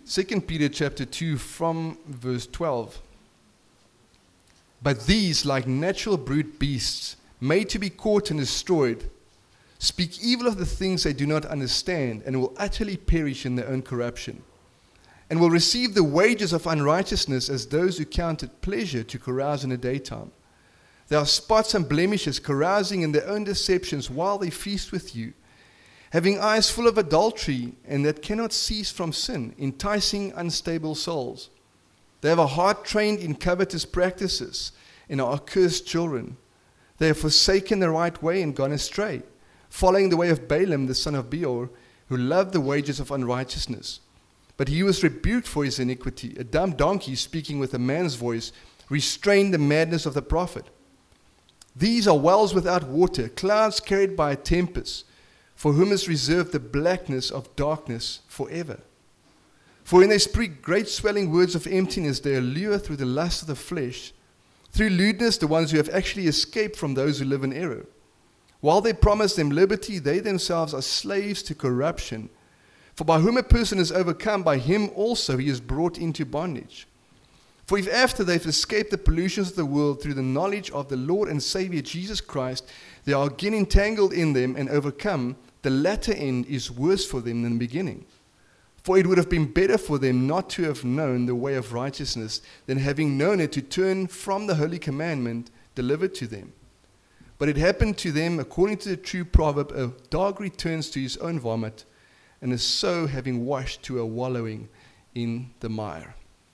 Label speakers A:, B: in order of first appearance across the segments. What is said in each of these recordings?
A: 2 Peter chapter 2 from verse 12. But these, like natural brute beasts, made to be caught and destroyed, speak evil of the things they do not understand, and will utterly perish in their own corruption, and will receive the wages of unrighteousness as those who count it pleasure to carouse in the daytime. There are spots and blemishes, carousing in their own deceptions while they feast with you, having eyes full of adultery, and that cannot cease from sin, enticing unstable souls. They have a heart trained in covetous practices, and are accursed children. They have forsaken the right way and gone astray, following the way of Balaam the son of Beor, who loved the wages of unrighteousness. But he was rebuked for his iniquity. A dumb donkey, speaking with a man's voice, restrained the madness of the prophet. These are wells without water, clouds carried by a tempest, for whom is reserved the blackness of darkness forever. For when they speak great swelling words of emptiness, they allure through the lust of the flesh, through lewdness the ones who have actually escaped from those who live in error. While they promise them liberty, they themselves are slaves to corruption. For by whom a person is overcome, by him also he is brought into bondage. For if after they've escaped the pollutions of the world through the knowledge of the Lord and Savior Jesus Christ, they are again entangled in them and overcome, the latter end is worse for them than the beginning. For it would have been better for them not to have known the way of righteousness than having known it to turn from the holy commandment delivered to them. But it happened to them according to the true proverb, a dog returns to his own vomit, and is so having washed to a wallowing in the mire.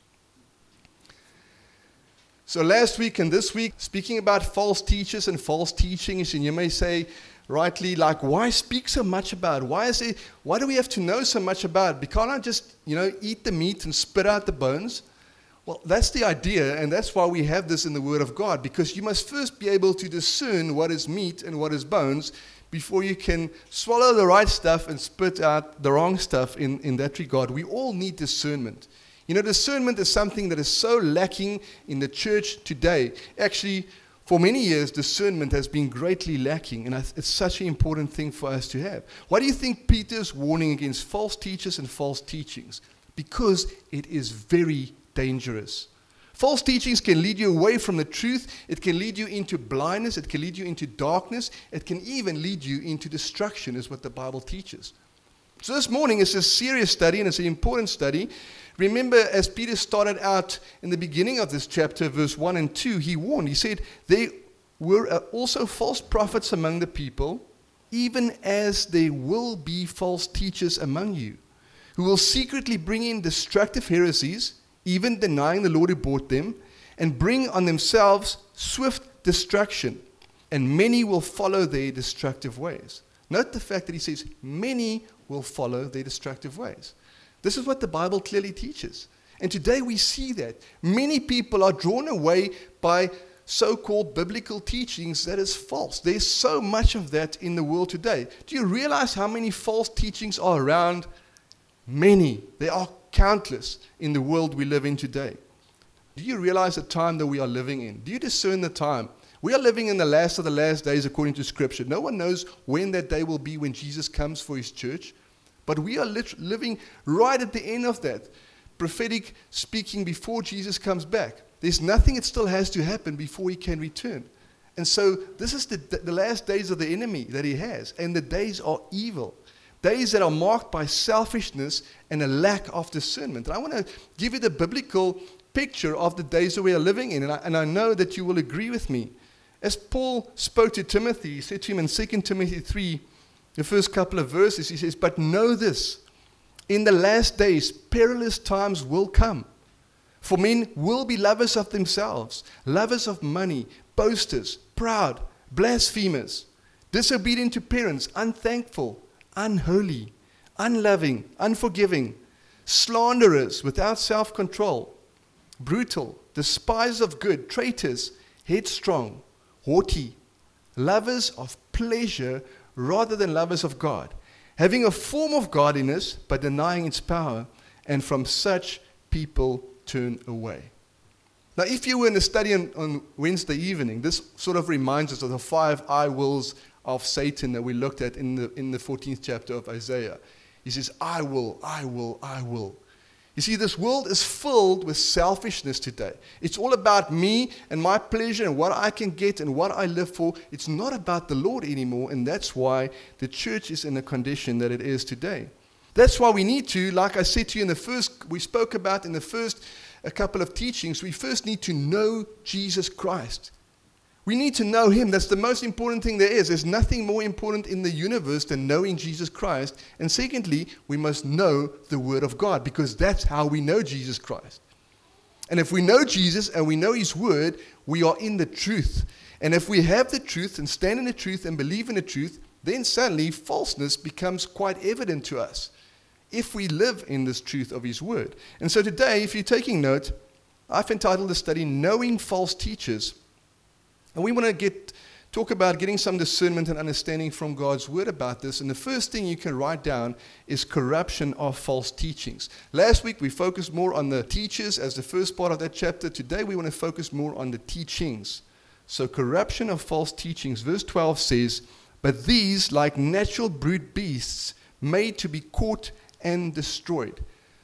A: So last week and this week, speaking about false teachers and false teachings, and you may say, rightly, like, why speak so much about it? Why do we have to know so much about it? Because I just, eat the meat and spit out the bones? Well, that's the idea, and that's why we have this in the Word of God, because you must first be able to discern what is meat and what is bones before you can swallow the right stuff and spit out the wrong stuff in that regard. We all need discernment. Discernment is something that is so lacking in the church today. Actually, for many years, discernment has been greatly lacking, and it's such an important thing for us to have. Why do you think Peter's warning against false teachers and false teachings? Because it is very dangerous. False teachings can lead you away from the truth. It can lead you into blindness. It can lead you into darkness. It can even lead you into destruction, is what the Bible teaches. So this morning is a serious study, and it's an important study. Remember, as Peter started out in the beginning of this chapter, verse 1 and 2, he warned. He said, there were also false prophets among the people, even as there will be false teachers among you, who will secretly bring in destructive heresies, even denying the Lord who bought them, and bring on themselves swift destruction. And many will follow their destructive ways. Note the fact that he says, many will follow their destructive ways. This is what the Bible clearly teaches. And today we see that. Many people are drawn away by so-called biblical teachings that is false. There's so much of that in the world today. Do you realize how many false teachings are around? Many. They are countless in the world we live in today. Do you realize the time that we are living in? Do you discern the time? We are living in the last of the last days according to Scripture. No one knows when that day will be when Jesus comes for his church. But we are living right at the end of that. Prophetic speaking before Jesus comes back. There's nothing that still has to happen before he can return. And so this is the last days of the enemy that he has. And the days are evil. Days that are marked by selfishness and a lack of discernment. And I want to give you the biblical picture of the days that we are living in. And I know that you will agree with me. As Paul spoke to Timothy, he said to him in 2 Timothy 3, the first couple of verses, he says, but know this, in the last days, perilous times will come. For men will be lovers of themselves, lovers of money, boasters, proud, blasphemers, disobedient to parents, unthankful, unholy, unloving, unforgiving, slanderers, without self-control, brutal, despisers of good, traitors, headstrong, haughty, lovers of pleasure rather than lovers of God, having a form of godliness but denying its power, and from such people turn away. Now, if you were in the study on Wednesday evening, this sort of reminds us of the 5 I wills of Satan that we looked at in the 14th chapter of Isaiah. He says, I will, I will, I will. You see, this world is filled with selfishness today. It's all about me and my pleasure and what I can get and what I live for. It's not about the Lord anymore, and that's why the church is in the condition that it is today. That's why we need to, like I said to you we spoke about in the first a couple of teachings, we first need to know Jesus Christ. We need to know Him. That's the most important thing there is. There's nothing more important in the universe than knowing Jesus Christ. And secondly, we must know the Word of God, because that's how we know Jesus Christ. And if we know Jesus and we know His Word, we are in the truth. And if we have the truth and stand in the truth and believe in the truth, then suddenly falseness becomes quite evident to us if we live in this truth of His Word. And so today, if you're taking note, I've entitled the study, Knowing False Teachers. And we want to talk about getting some discernment and understanding from God's Word about this. And the first thing you can write down is corruption of false teachings. Last week we focused more on the teachers as the first part of that chapter. Today we want to focus more on the teachings. So corruption of false teachings. Verse 12 says, "But these, like natural brute beasts, made to be caught and destroyed."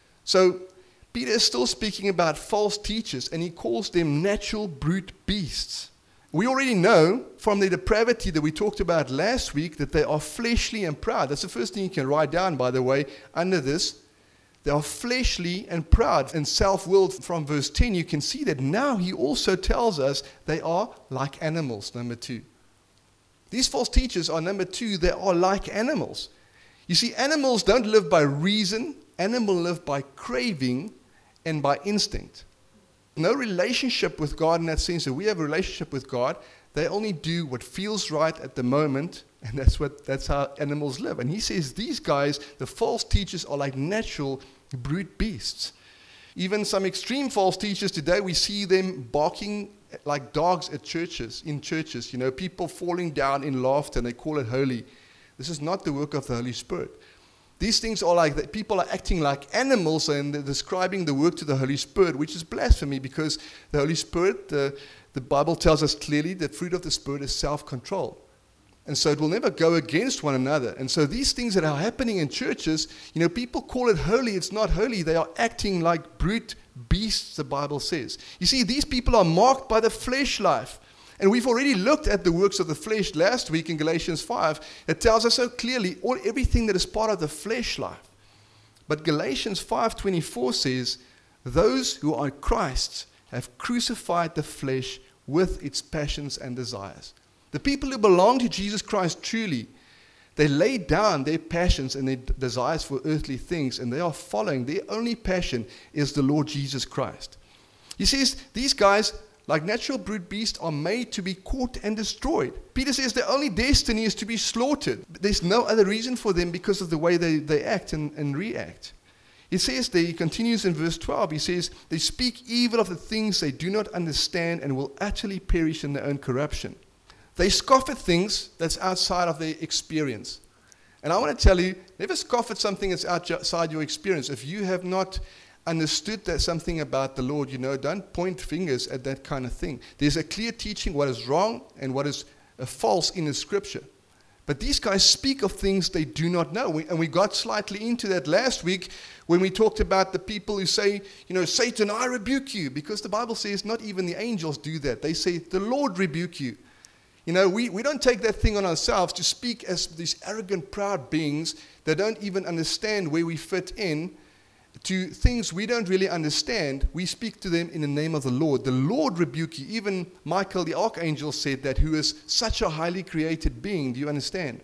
A: So Peter is still speaking about false teachers, and he calls them natural brute beasts. We already know from the depravity that we talked about last week that they are fleshly and proud. That's the first thing you can write down, by the way, under this. They are fleshly and proud and self-willed. From verse 10, you can see that now he also tells us they are like animals, number 2. These false teachers are, number 2, they are like animals. You see, animals don't live by reason. Animals live by craving and by instinct. No relationship with God in that sense that we have a relationship with God. They only do what feels right at the moment, and that's how animals live. And he says these guys, the false teachers, are like natural brute beasts. Even some extreme false teachers today, we see them barking like dogs at churches, in churches. You know, people falling down in laughter, and they call it holy. This is not the work of the Holy Spirit. These things are like that. People are acting like animals and they're describing the work to the Holy Spirit, which is blasphemy, because the Holy Spirit, the Bible tells us clearly that fruit of the Spirit is self-control. And so it will never go against one another. And so these things that are happening in churches, you know, people call it holy. It's not holy. They are acting like brute beasts, the Bible says. You see, these people are marked by the flesh life. And we've already looked at the works of the flesh last week in Galatians 5. It tells us so clearly everything that is part of the flesh life. But Galatians 5:24 says, "Those who are Christ's have crucified the flesh with its passions and desires." The people who belong to Jesus Christ truly, they lay down their passions and their desires for earthly things, and they are following. Their only passion is the Lord Jesus Christ. He says these guys, like natural brute beasts, are made to be caught and destroyed. Peter says their only destiny is to be slaughtered. There's no other reason for them because of the way they act and react. He says there, he continues in verse 12, he says, "They speak evil of the things they do not understand and will utterly perish in their own corruption." They scoff at things that's outside of their experience. And I want to tell you, never scoff at something that's outside your experience. If you have not understood that something about the Lord, you know, don't point fingers at that kind of thing. There's a clear teaching what is wrong and what is false in the Scripture. But these guys speak of things they do not know. And we got slightly into that last week when we talked about the people who say, you know, "Satan, I rebuke you." Because the Bible says not even the angels do that. They say, "The Lord rebuke you." You know, we don't take that thing on ourselves to speak as these arrogant, proud beings that don't even understand where we fit in to things we don't really understand. We speak to them in the name of the Lord. The Lord rebuke you. Even Michael the archangel said that, who is such a highly created being. Do you understand?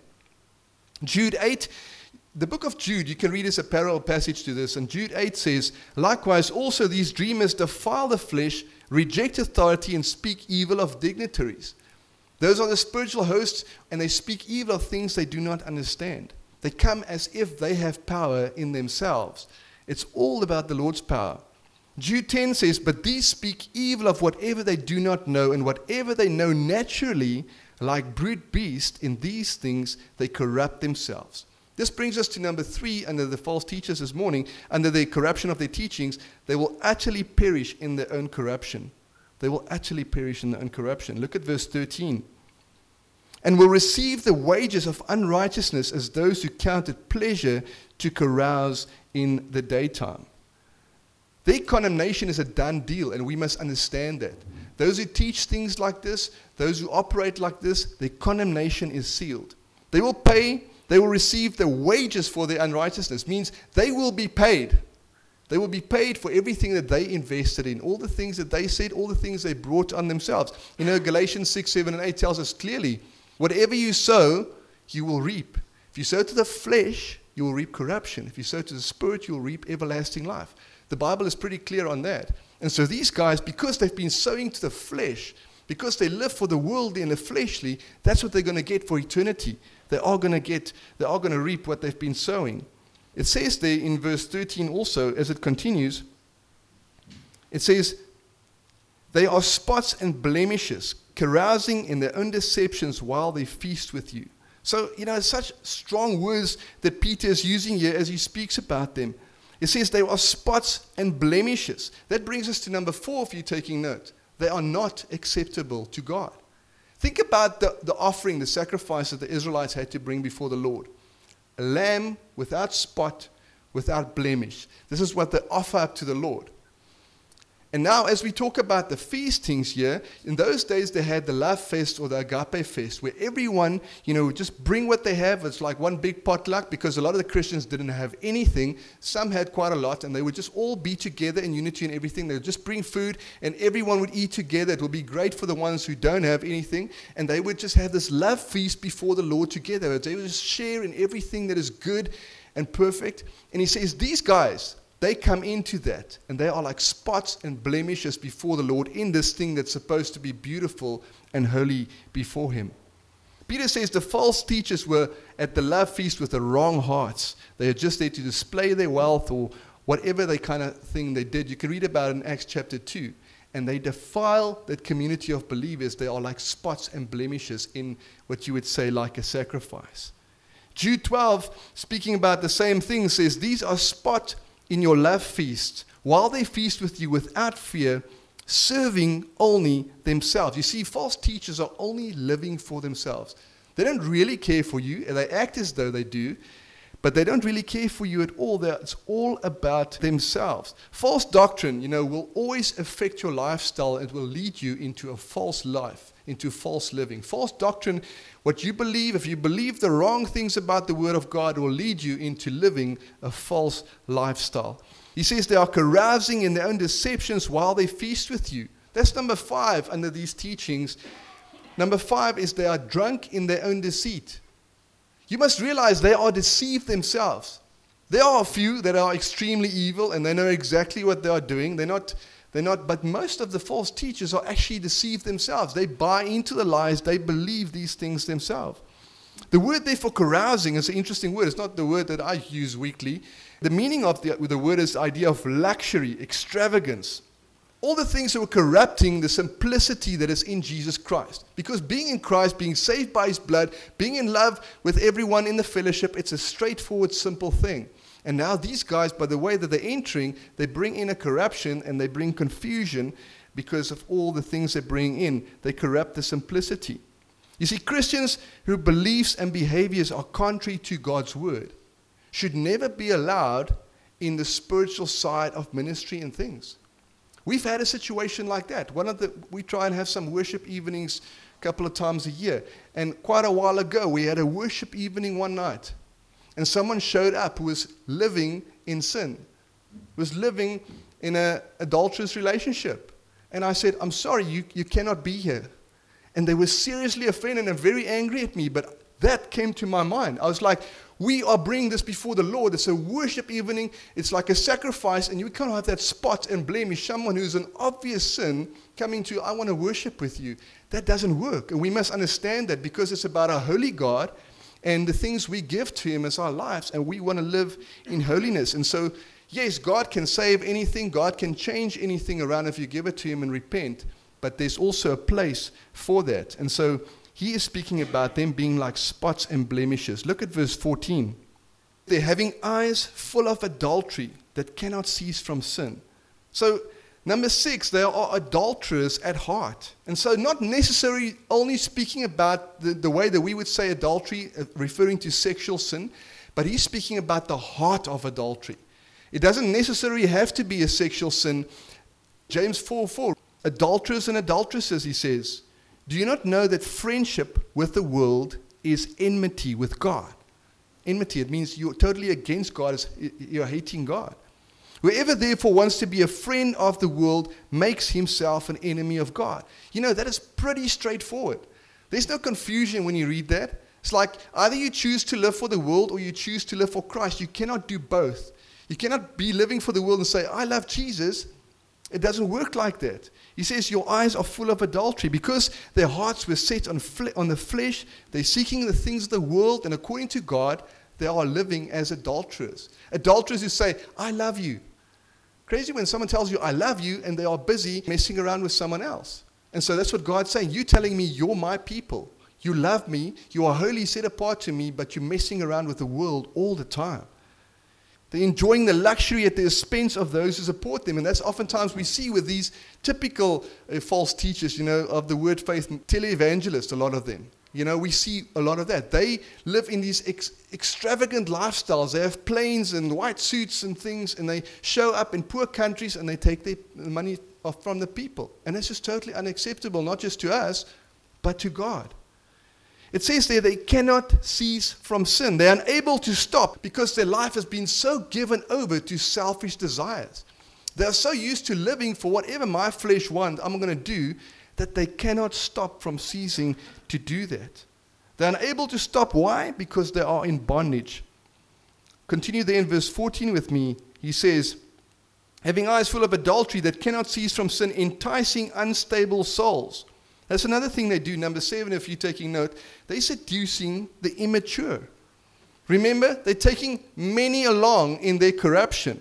A: Jude 8, the book of Jude, you can read as a parallel passage to this. And Jude 8 says, "Likewise also these dreamers defile the flesh, reject authority, and speak evil of dignitaries." Those are the spiritual hosts, and they speak evil of things they do not understand. They come as if they have power in themselves. It's all about the Lord's power. Jude 10 says, "But these speak evil of whatever they do not know, and whatever they know naturally, like brute beasts, in these things they corrupt themselves." This brings us to number 3 under the false teachers this morning. Under the corruption of their teachings, they will utterly perish in their own corruption. They will utterly perish in their own corruption. Look at verse 13. "And will receive the wages of unrighteousness as those who count it pleasure to carouse in the daytime." Their condemnation is a done deal, and we must understand that. Those who teach things like this, those who operate like this, their condemnation is sealed. They will pay, they will receive the wages for their unrighteousness. Means they will be paid. They will be paid for everything that they invested in, all the things that they said, all the things they brought on themselves. Galatians 6, 7, and 8 tells us clearly, whatever you sow, you will reap. If you sow to the flesh, you will reap corruption. If you sow to the Spirit, you will reap everlasting life. The Bible is pretty clear on that. And so these guys, because they've been sowing to the flesh, because they live for the worldly and the fleshly, that's what they're going to get for eternity. They are going to reap what they've been sowing. It says there in verse 13 also, as it continues, it says, they are spots and blemishes, carousing in their own deceptions while they feast with you. So, such strong words that Peter is using here as he speaks about them. It says they are spots and blemishes. That brings us to number 4, if you're taking note. They are not acceptable to God. Think about the offering, the sacrifice that the Israelites had to bring before the Lord. A lamb without spot, without blemish. This is what they offer up to the Lord. And now as we talk about the feastings here, in those days they had the love fest or the agape fest, where everyone, would just bring what they have. It's like one big potluck, because a lot of the Christians didn't have anything. Some had quite a lot, and they would just all be together in unity and everything. They would just bring food, and everyone would eat together. It would be great for the ones who don't have anything, and they would just have this love feast before the Lord together. They would just share in everything that is good and perfect. And he says, these guys, they come into that, and they are like spots and blemishes before the Lord in this thing that's supposed to be beautiful and holy before Him. Peter says the false teachers were at the love feast with the wrong hearts. They are just there to display their wealth or whatever they kind of thing they did. You can read about it in Acts chapter 2. And they defile that community of believers. They are like spots and blemishes in what you would say like a sacrifice. Jude 12, speaking about the same thing, says, these are spots in your love feast, while they feast with you without fear, serving only themselves. You see, false teachers are only living for themselves. They don't really care for you, and they act as though they do, but they don't really care for you at all. It's all about themselves. False doctrine, will always affect your lifestyle. It will lead you into a false life, into false living. False doctrine, what you believe, if you believe the wrong things about the Word of God, will lead you into living a false lifestyle. He says they are carousing in their own deceptions while they feast with you. That's number 5 under these teachings. Number 5 is they are drunk in their own deceit. You must realize they are deceived themselves. There are a few that are extremely evil, and they know exactly what they are doing. They're not, but most of the false teachers are actually deceived themselves. They buy into the lies. They believe these things themselves. The word there for carousing is an interesting word. It's not the word that I use weekly. The meaning of the word is the idea of luxury, extravagance. All the things that were corrupting the simplicity that is in Jesus Christ. Because being in Christ, being saved by His blood, being in love with everyone in the fellowship, it's a straightforward, simple thing. And now these guys, by the way that they're entering, they bring in a corruption and they bring confusion because of all the things they bring in. They corrupt the simplicity. You see, Christians whose beliefs and behaviors are contrary to God's word should never be allowed in the spiritual side of ministry and things. We've had a situation like that. We try and have some worship evenings a couple of times a year. And quite a while ago, we had a worship evening one night. And someone showed up who was living in sin, was living in an adulterous relationship. And I said, I'm sorry, you cannot be here. And they were seriously offended and very angry at me, but that came to my mind. I was like, we are bringing this before the Lord. It's a worship evening. It's like a sacrifice, and you can't have that spot and blemish someone who's an obvious sin coming to, I want to worship with you. That doesn't work. And we must understand that because it's about a holy God and the things we give to Him as our lives, and we want to live in holiness. And so, yes, God can save anything. God can change anything around if you give it to Him and repent. But there's also a place for that. And so he is speaking about them being like spots and blemishes. Look at verse 14. They're having eyes full of adultery that cannot cease from sin. So, number 6, they are adulterers at heart. And so not necessarily only speaking about the way that we would say adultery, referring to sexual sin, but he's speaking about the heart of adultery. It doesn't necessarily have to be a sexual sin. James 4:4, adulterers and adulteresses, he says, do you not know that friendship with the world is enmity with God? Enmity, it means you're totally against God, you're hating God. Whoever therefore wants to be a friend of the world makes himself an enemy of God. You know, that is pretty straightforward. There's no confusion when you read that. It's like either you choose to live for the world or you choose to live for Christ. You cannot do both. You cannot be living for the world and say, I love Jesus. It doesn't work like that. He says your eyes are full of adultery because their hearts were set on the flesh. They're seeking the things of the world, and according to God, they are living as adulterers. Adulterers who say, I love you. Crazy when someone tells you, I love you, and they are busy messing around with someone else. And so that's what God's saying. You're telling me you're my people. You love me. You are wholly set apart to me, but you're messing around with the world all the time. They're enjoying the luxury at the expense of those who support them. And that's oftentimes we see with these typical false teachers, of the word faith, televangelists, a lot of them. We see a lot of that. They live in these extravagant lifestyles. They have planes and white suits and things, and they show up in poor countries and they take their money off from the people. And that's just totally unacceptable, not just to us, but to God. It says there they cannot cease from sin. They're unable to stop because their life has been so given over to selfish desires. They're so used to living for whatever my flesh wants, I'm going to do, that they cannot stop from ceasing to do that. They're unable to stop. Why? Because they are in bondage. Continue there in verse 14 with me. He says, having eyes full of adultery that cannot cease from sin, enticing unstable souls. That's another thing they do. Number 7, if you're taking note, they're seducing the immature. Remember, they're taking many along in their corruption.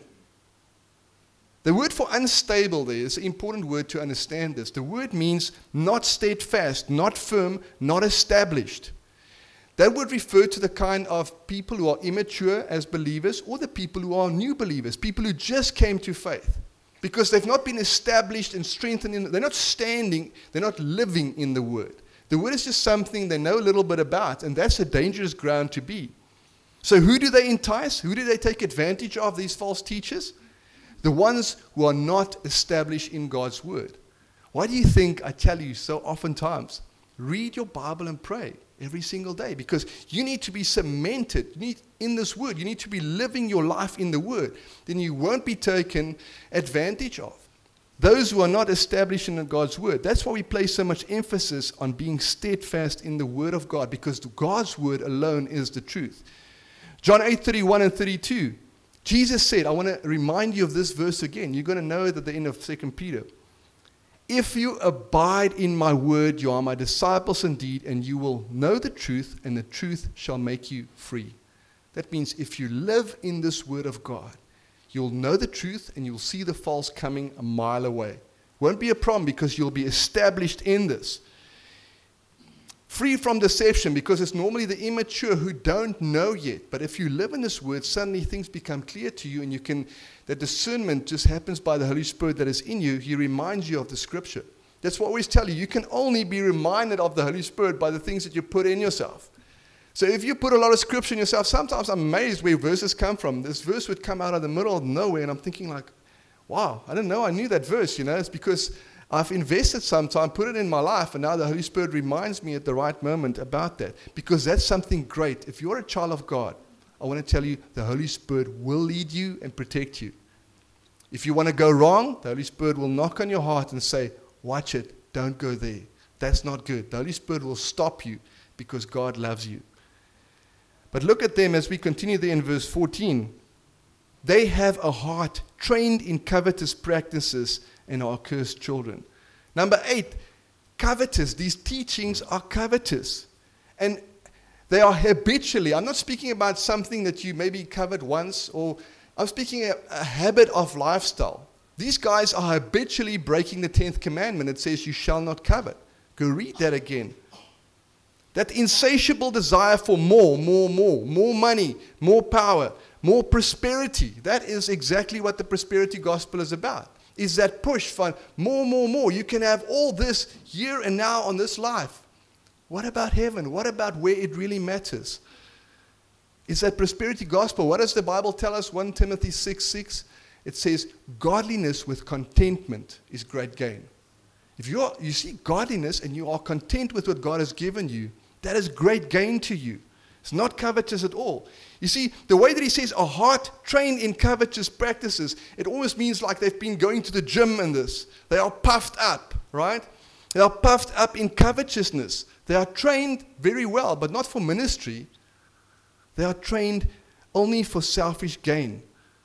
A: The word for unstable there is an important word to understand this. The word means not steadfast, not firm, not established. That would refer to the kind of people who are immature as believers or the people who are new believers, people who just came to faith. Because they've not been established and strengthened. They're not standing, they're not living in the Word. The Word is just something they know a little bit about, and that's a dangerous ground to be. So who do they entice? Who do they take advantage of, these false teachers? The ones who are not established in God's Word. Why do you think I tell you so oftentimes, read your Bible and pray every single day? Because you need to be cemented in this Word. You need to be living your life in the Word. Then you won't be taken advantage of. Those who are not established in God's Word. That's why we place so much emphasis on being steadfast in the Word of God, because God's Word alone is the truth. John 8:31 and 32. Jesus said, I want to remind you of this verse again. You're going to know it at the end of 2 Peter. If you abide in my word, you are my disciples indeed, and you will know the truth, and the truth shall make you free. That means if you live in this word of God, you'll know the truth, and you'll see the false coming a mile away. Won't be a problem because you'll be established in this. Free from deception, because it's normally the immature who don't know yet. But if you live in this word, suddenly things become clear to you, and the discernment just happens by the Holy Spirit that is in you. He reminds you of the Scripture. That's what I always tell you. You can only be reminded of the Holy Spirit by the things that you put in yourself. So if you put a lot of Scripture in yourself, sometimes I'm amazed where verses come from. This verse would come out of the middle of nowhere, and I'm thinking like, wow, I didn't know I knew that verse. It's because I've invested some time, put it in my life, and now the Holy Spirit reminds me at the right moment about that. Because that's something great. If you're a child of God, I want to tell you, the Holy Spirit will lead you and protect you. If you want to go wrong, the Holy Spirit will knock on your heart and say, watch it, don't go there. That's not good. The Holy Spirit will stop you because God loves you. But look at them as we continue there in verse 14. They have a heart trained in covetous practices and are cursed children. Number 8, covetous. These teachings are covetous. And they are habitually, I'm not speaking about something that you maybe covered once, or I'm speaking a habit of lifestyle. These guys are habitually breaking the 10th commandment. It says you shall not covet. Go read that again. That insatiable desire for more money, more power, more prosperity. That is exactly what the prosperity gospel is about. Is that push for more. You can have all this here and now on this life. What about heaven? What about where it really matters? It's that prosperity gospel. What does the Bible tell us? 1 Timothy 6:6. It says, godliness with contentment is great gain. If you see godliness and you are content with what God has given you, that is great gain to you. It's not covetous at all. You see, the way that he says a heart trained in covetous practices, it almost means like they've been going to the gym and this. They are puffed up, right? They are puffed up in covetousness. They are trained very well, but not for ministry. They are trained only for selfish gain.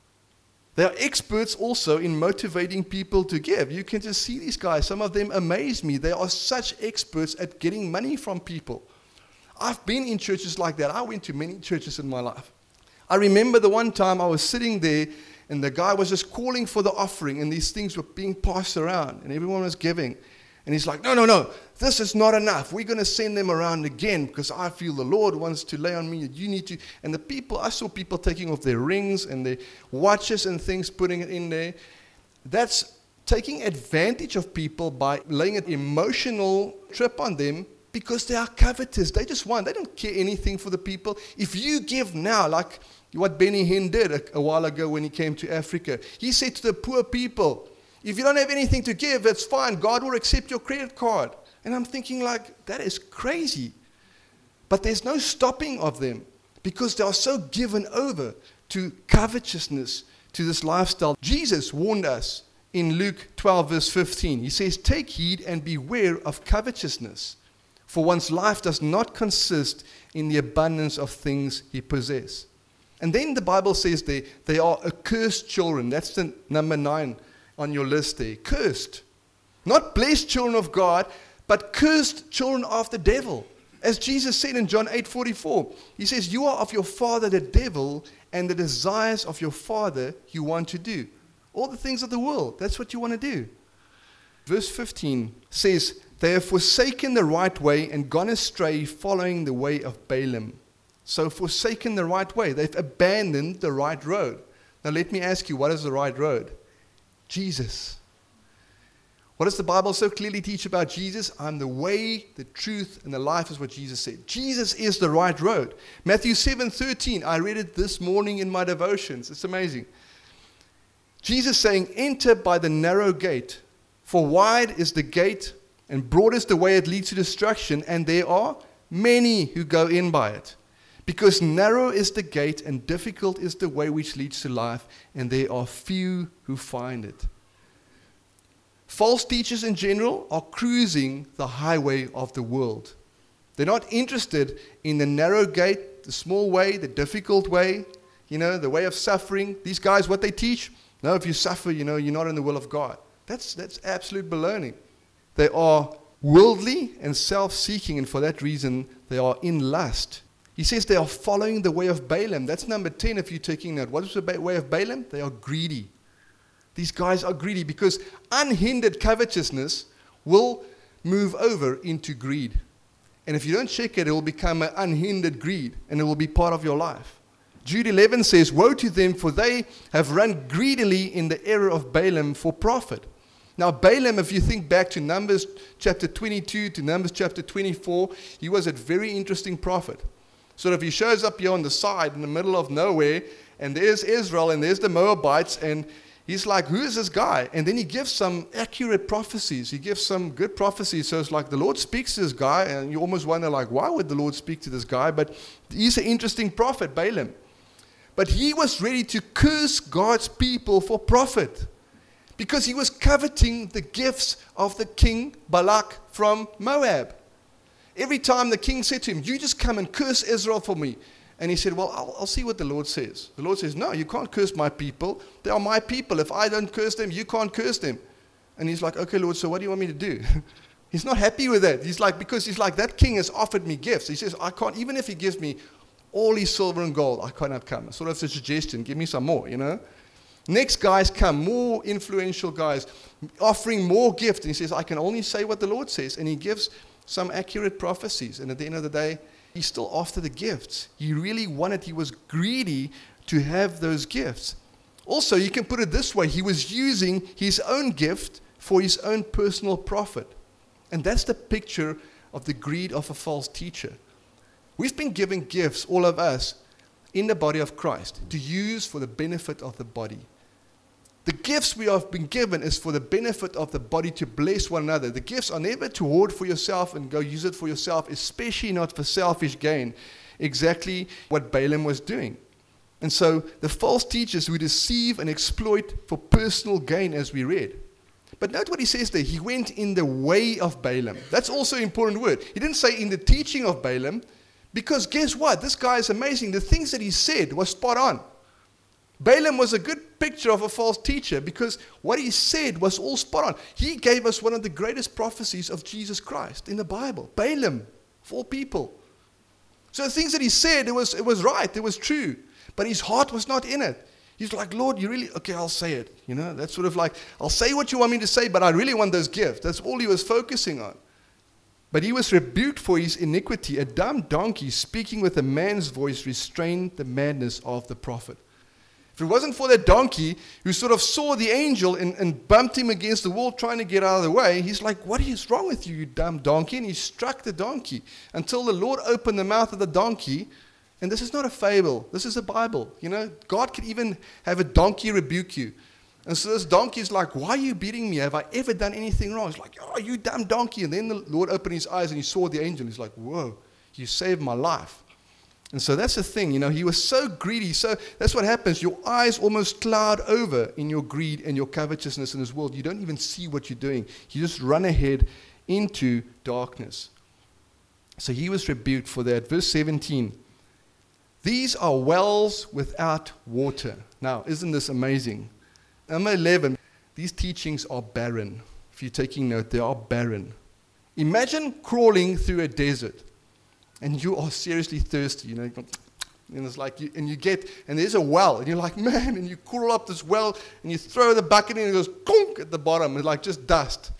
A: They are experts also in motivating people to give. You can just see these guys. Some of them amaze me. They are such experts at getting money from people. I've been in churches like that. I went to many churches in my life. I remember the one time I was sitting there and the guy was just calling for the offering and these things were being passed around and everyone was giving. And he's like, no, this is not enough. We're going to send them around again because I feel the Lord wants to lay on me that you need to. And I saw people taking off their rings and their watches and things, putting it in there. That's taking advantage of people by laying an emotional trip on them because they are covetous. They don't care anything for the people. If you give now, like what Benny Hinn did a while ago when he came to Africa, he said to the poor people, if you don't have anything to give, that's fine. God will accept your credit card. And I'm thinking like, that is crazy. But there's no stopping of them because they are so given over to covetousness, to this lifestyle. Jesus warned us in Luke 12 verse 15. He says, take heed and beware of covetousness, for one's life does not consist in the abundance of things he possesses. And then the Bible says they are accursed children. That's the number 9 on your list there. Cursed. Not blessed children of God, but cursed children of the devil. As Jesus said in John 8:44, he says, you are of your father the devil, and the desires of your father you want to do. All the things of the world, that's what you want to do. Verse 15 says, they have forsaken the right way and gone astray, following the way of Balaam. So forsaken the right way. They've abandoned the right road. Now let me ask you, what is the right road? Jesus. What does the Bible so clearly teach about Jesus? I'm the way, the truth, and the life is what Jesus said. Jesus is the right road. Matthew 7:13, I read it this morning in my devotions. It's amazing. Jesus saying, enter by the narrow gate, for wide is the gate and broad is the way it leads to destruction, and there are many who go in by it. Because narrow is the gate and difficult is the way which leads to life, and there are few who find it. False teachers in general are cruising the highway of the world. They're not interested in the narrow gate, the small way, the difficult way, the way of suffering. These guys, what they teach, no, if you suffer, you're not in the will of God. That's absolute baloney. They are worldly and self-seeking, and for that reason, they are in lust. He says they are following the way of Balaam. That's number 10 if you're taking note. What is the way of Balaam? They are greedy. These guys are greedy because unhindered covetousness will move over into greed. And if you don't check it, it will become an unhindered greed and it will be part of your life. Jude 11 says, woe to them, for they have run greedily in the error of Balaam for profit. Now Balaam, if you think back to Numbers chapter 22 to Numbers chapter 24, he was a very interesting prophet. Sort of he shows up here on the side in the middle of nowhere, and there's Israel and there's the Moabites, and he's like, who is this guy? And then he gives some accurate prophecies. He gives some good prophecies. So it's like the Lord speaks to this guy, and you almost wonder, like, why would the Lord speak to this guy? But he's an interesting prophet, Balaam. But he was ready to curse God's people for profit because he was coveting the gifts of the king Balak from Moab. Every time the king said to him, you just come and curse Israel for me. And he said, well, I'll see what the Lord says. The Lord says, no, you can't curse my people. They are my people. If I don't curse them, you can't curse them. And he's like, okay, Lord, so what do you want me to do? He's not happy with that. Because that king has offered me gifts. He says, I can't, even if he gives me all his silver and gold, I cannot come. Sort of a suggestion, give me some more, Next guys come, more influential guys, offering more gifts. And he says, I can only say what the Lord says. And he gives some accurate prophecies. And at the end of the day, he's still after the gifts. He really wanted, he was greedy to have those gifts. Also, you can put it this way. He was using his own gift for his own personal profit. And that's the picture of the greed of a false teacher. We've been given gifts, all of us, in the body of Christ to use for the benefit of the body. The gifts we have been given is for the benefit of the body to bless one another. The gifts are never to hoard for yourself and go use it for yourself, especially not for selfish gain. Exactly what Balaam was doing. And so the false teachers who deceive and exploit for personal gain, as we read. But note what he says there. He went in the way of Balaam. That's also an important word. He didn't say in the teaching of Balaam, because guess what? This guy is amazing. The things that he said was spot on. Balaam was a good picture of a false teacher because what he said was all spot on. He gave us one of the greatest prophecies of Jesus Christ in the Bible. Balaam, of all people. So the things that he said, it was right, it was true. But his heart was not in it. He's like, Lord, you really, okay, I'll say it. You know, that's sort of like, I'll say what you want me to say, but I really want those gifts. That's all he was focusing on. But he was rebuked for his iniquity. A dumb donkey speaking with a man's voice restrained the madness of the prophet. If it wasn't for that donkey who sort of saw the angel and bumped him against the wall trying to get out of the way, he's like, what is wrong with you, you dumb donkey? And he struck the donkey until the Lord opened the mouth of the donkey. And this is not a fable. This is a Bible. You know, God could even have a donkey rebuke you. And so this donkey is like, why are you beating me? Have I ever done anything wrong? He's like, oh, you dumb donkey. And then the Lord opened his eyes and he saw the angel. He's like, whoa, you saved my life. And so that's the thing, you know, he was so greedy. So that's what happens. Your eyes almost cloud over in your greed and your covetousness in this world. You don't even see what you're doing. You just run ahead into darkness. So he was rebuked for that. Verse 17. These are wells without water. Now, isn't this amazing? Number 11, these teachings are barren. If you're taking note, they are barren. Imagine crawling through a desert, and you are seriously thirsty. You know, and it's like, and there's a well, and you're like, man, and you crawl up this well, and you throw the bucket in, and it goes, conk at the bottom. It's like just dust.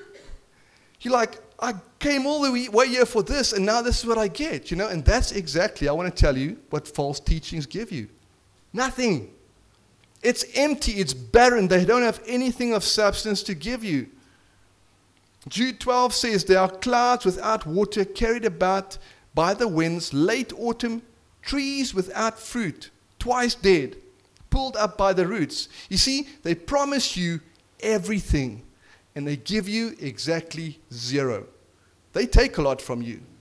A: You're like, I came all the way here for this, and now this is what I get, you know. And that's exactly, I want to tell you, what false teachings give you. Nothing. It's empty. It's barren. They don't have anything of substance to give you. Jude 12 says, there are clouds without water carried about by the winds, late autumn, trees without fruit, twice dead, pulled up by the roots. You see, they promise you everything. And they give you exactly zero. They take a lot from you.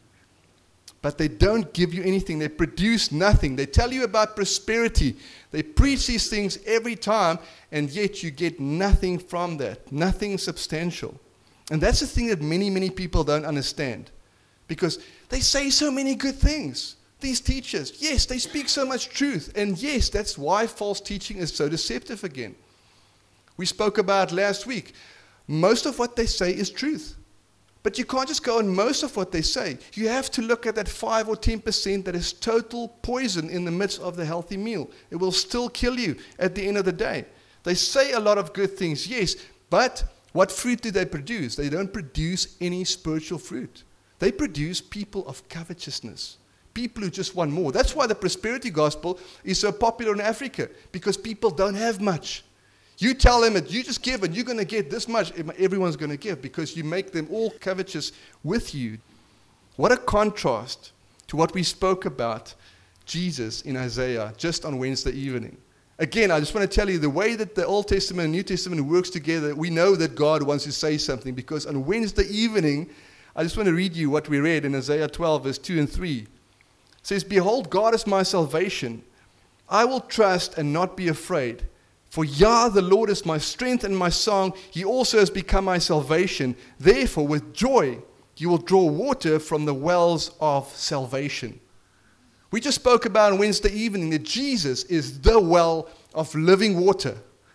A: But they don't give you anything. They produce nothing. They tell you about prosperity. They preach these things every time, and yet you get nothing from that. Nothing substantial. And that's the thing that many, many people don't understand. Because they say so many good things. These teachers, yes, they speak so much truth. And yes, that's why false teaching is so deceptive again. We spoke about last week. Most of what they say is truth. But you can't just go on most of what they say. You have to look at that 5 or 10% that is total poison in the midst of the healthy meal. It will still kill you at the end of the day. They say a lot of good things, yes, but what fruit do they produce? They don't produce any spiritual fruit. They produce people of covetousness, people who just want more. That's why the prosperity gospel is so popular in Africa, because people don't have much. You tell them that you just give and you're going to get this much. Everyone's going to give because you make them all covetous with you. What a contrast to what we spoke about Jesus in Isaiah just on Wednesday evening. Again, I just want to tell you the way that the Old Testament and New Testament works together, we know that God wants to say something because on Wednesday evening, I just want to read you what we read in Isaiah 12, verse 2 and 3. It says, behold, God is my salvation. I will trust and not be afraid. For Yah, the Lord, is my strength and my song. He also has become my salvation. Therefore, with joy, you will draw water from the wells of salvation. We just spoke about on Wednesday evening that Jesus is the well of living water.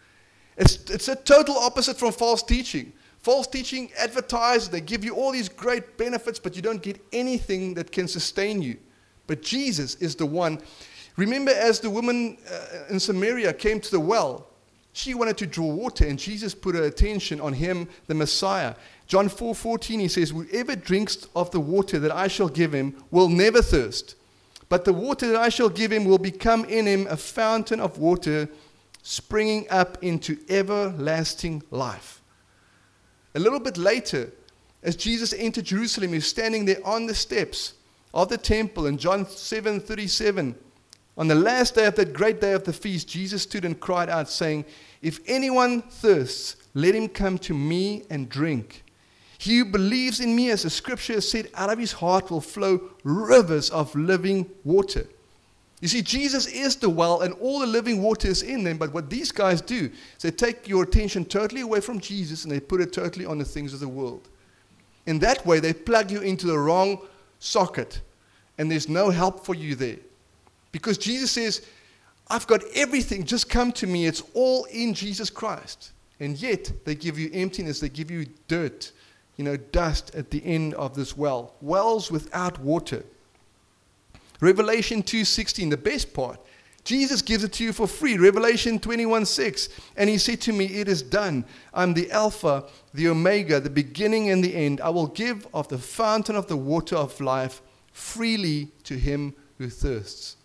A: It's a total opposite from false teaching. False teaching advertises, they give you all these great benefits, but you don't get anything that can sustain you. But Jesus is the one. Remember, as the woman in Samaria came to the well, she wanted to draw water, and Jesus put her attention on him, the Messiah. John 4:14, he says, whoever drinks of the water that I shall give him will never thirst. But the water that I shall give him will become in him a fountain of water springing up into everlasting life. A little bit later, as Jesus entered Jerusalem, he was standing there on the steps of the temple in John 7:37. On the last day of that great day of the feast, Jesus stood and cried out, saying, "If anyone thirsts, let him come to me and drink. He who believes in me, as the scripture has said, out of his heart will flow rivers of living water." You see, Jesus is the well, and all the living water is in them. But what these guys do is they take your attention totally away from Jesus and they put it totally on the things of the world. In that way, they plug you into the wrong socket, and there's no help for you there. Because Jesus says, "I've got everything, just come to me." It's all in Jesus Christ. And yet, they give you emptiness, they give you dirt, dust at the end of this well. Wells without water. Revelation 2:16, the best part. Jesus gives it to you for free. Revelation 21:6, "And he said to me, 'It is done. I'm the Alpha, the Omega, the beginning and the end. I will give of the fountain of the water of life freely to him who thirsts.'"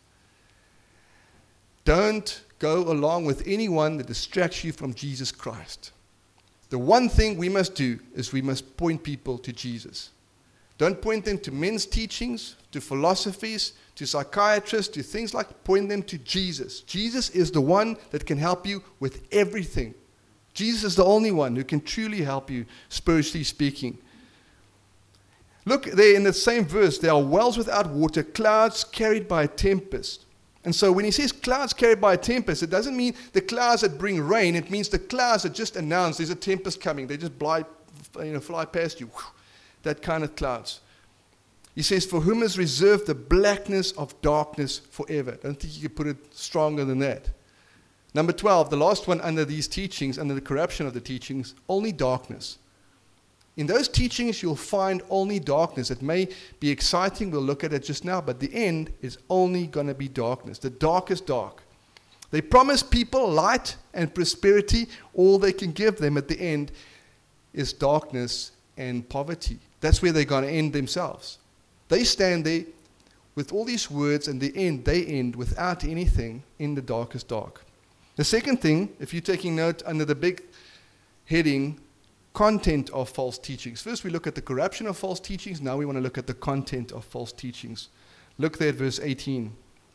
A: Don't go along with anyone that distracts you from Jesus Christ. The one thing we must do is we must point people to Jesus. Don't point them to men's teachings, to philosophies, to psychiatrists, to things like, point them to Jesus. Jesus is the one that can help you with everything. Jesus is the only one who can truly help you, spiritually speaking. Look there in the same verse, there are wells without water, clouds carried by a tempest. And so when he says clouds carried by a tempest, it doesn't mean the clouds that bring rain. It means the clouds that just announce there's a tempest coming. They just fly past you. That kind of clouds. He says, "For whom is reserved the blackness of darkness forever." I don't think you could put it stronger than that. Number 12, the last one under these teachings, under the corruption of the teachings, only darkness. In those teachings, you'll find only darkness. It may be exciting, we'll look at it just now, but the end is only going to be darkness. The darkest dark. They promise people light and prosperity. All they can give them at the end is darkness and poverty. That's where they're going to end themselves. They stand there with all these words, and they end without anything in the darkest dark. The second thing, if you're taking note under the big heading, content of false teachings. First we look at the corruption of false teachings. Now we want to look at the content of false teachings. Look there at verse 18.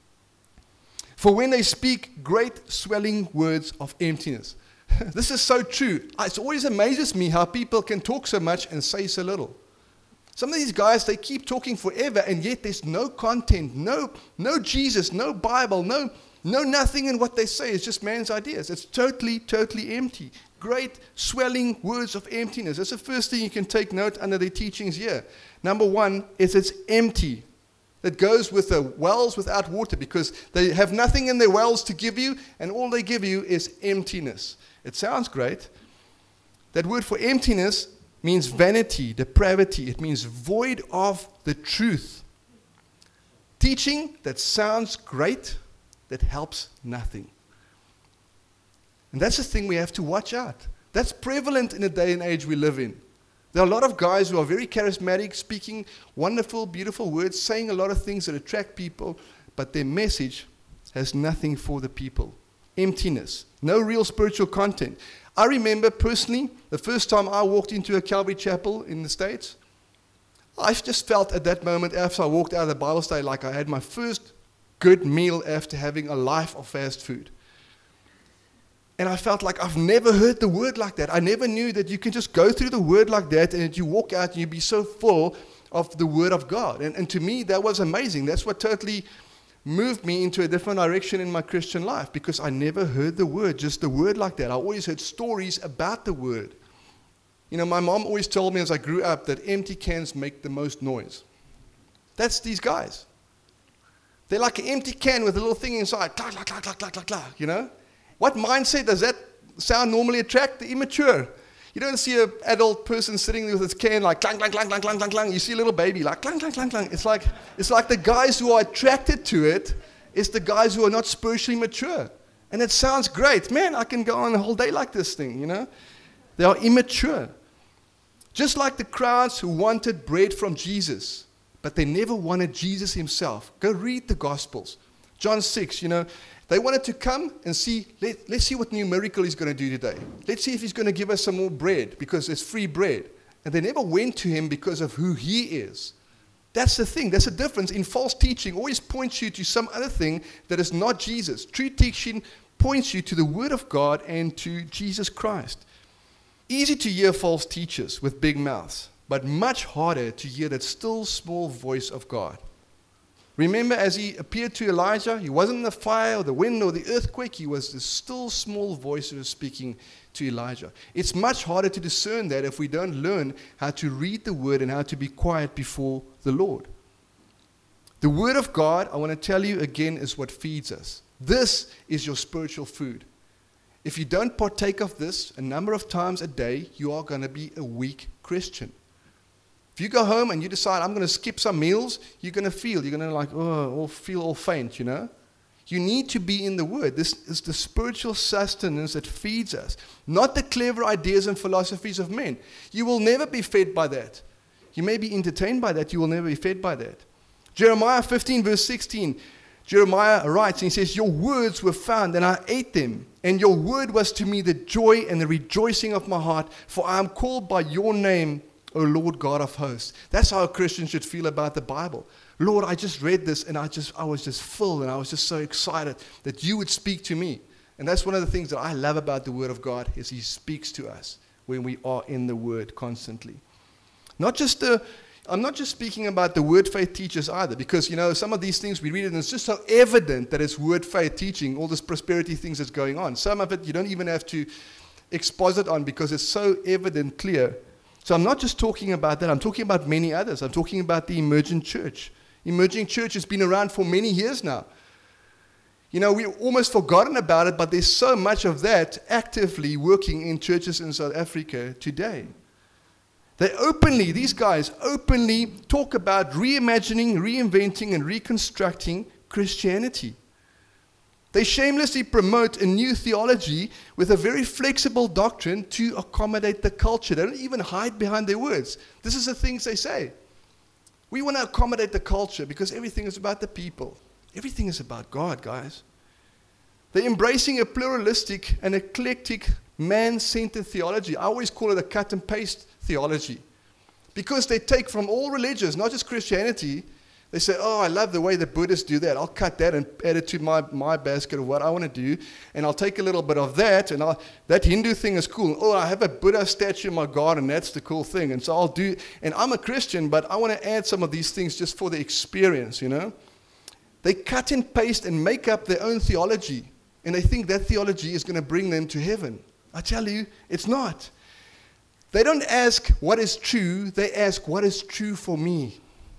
A: "For when they speak great swelling words of emptiness." This is so true. It always amazes me how people can talk so much and say so little. Some of these guys, they keep talking forever, and yet there's no content, no Jesus, no Bible, no nothing in what they say. It's just man's ideas. It's totally empty. Great swelling words of emptiness. That's the first thing you can take note under their teachings here. Number one is it's empty. That goes with the wells without water, because they have nothing in their wells to give you, and all they give you is emptiness. It sounds great. That word for emptiness means vanity, depravity. It means void of the truth. Teaching that sounds great, that helps nothing. And that's the thing we have to watch out. That's prevalent in the day and age we live in. There are a lot of guys who are very charismatic, speaking wonderful, beautiful words, saying a lot of things that attract people, but their message has nothing for the people. Emptiness. No real spiritual content. I remember personally, the first time I walked into a Calvary chapel in the States, I just felt at that moment after I walked out of the Bible study like I had my first good meal after having a life of fast food. And I felt like I've never heard the word like that. I never knew that you can just go through the word like that and you walk out and you be so full of the word of God. And to me, that was amazing. That's what totally moved me into a different direction in my Christian life, because I never heard the word, just the word like that. I always heard stories about the word. My mom always told me as I grew up that empty cans make the most noise. That's these guys. They're like an empty can with a little thing inside. Clack, clack, clack, clack, clack, clack, clack, What mindset does that sound normally attract? The immature. You don't see an adult person sitting there with its can like clang, clang, clang, clang, clang, clang, clang. You see a little baby like clang, clang, clang, clang. It's like the guys who are attracted to it is the guys who are not spiritually mature. And it sounds great. Man, I can go on a whole day like this thing, They are immature. Just like the crowds who wanted bread from Jesus, but they never wanted Jesus himself. Go read the Gospels. John 6, they wanted to come and see, let's see what new miracle he's going to do today. Let's see if he's going to give us some more bread, because it's free bread. And they never went to him because of who he is. That's the thing. That's the difference. In false teaching, always points you to some other thing that is not Jesus. True teaching points you to the Word of God and to Jesus Christ. Easy to hear false teachers with big mouths, but much harder to hear that still small voice of God. Remember, as he appeared to Elijah, he wasn't in the fire or the wind or the earthquake. He was the still small voice that was speaking to Elijah. It's much harder to discern that if we don't learn how to read the Word and how to be quiet before the Lord. The Word of God, I want to tell you again, is what feeds us. This is your spiritual food. If you don't partake of this a number of times a day, you are going to be a weak Christian. If you go home and you decide, I'm going to skip some meals, you're going to feel all faint, you know. You need to be in the Word. This is the spiritual sustenance that feeds us, not the clever ideas and philosophies of men. You will never be fed by that. You may be entertained by that. You will never be fed by that. Jeremiah 15 verse 16, Jeremiah writes, and he says, your words were found and I ate them, and your word was to me the joy and the rejoicing of my heart, for I am called by your name, O Lord God of hosts. That's how a Christian should feel about the Bible. Lord, I just read this and I was just filled and I was just so excited that you would speak to me. And that's one of the things that I love about the Word of God is He speaks to us when we are in the Word constantly. I'm not just speaking about the word faith teachers either, because, you know, some of these things we read it and it's just so evident that it's word faith teaching, all this prosperity things that's going on. Some of it you don't even have to exposit on because it's so evident, clear. So I'm not just talking about that. I'm talking about many others. I'm talking about the emergent church. Emerging church has been around for many years now. You know, we've almost forgotten about it, but there's so much of that actively working in churches in South Africa today. These guys openly talk about reimagining, reinventing, and reconstructing Christianity. They shamelessly promote a new theology with a very flexible doctrine to accommodate the culture. They don't even hide behind their words. This is the things they say. We want to accommodate the culture because everything is about the people. Everything is about God, guys. They're embracing a pluralistic and eclectic man-centered theology. I always call it a cut and paste theology. Because they take from all religions, not just Christianity. They say, oh, I love the way the Buddhists do that. I'll cut that and add it to my basket of what I want to do. And I'll take a little bit of that. And that Hindu thing is cool. Oh, I have a Buddha statue in my garden. That's the cool thing. And so I'll do. And I'm a Christian, but I want to add some of these things just for the experience, you know. They cut and paste and make up their own theology. And they think that theology is going to bring them to heaven. I tell you, it's not. They don't ask what is true. They ask what is true for me.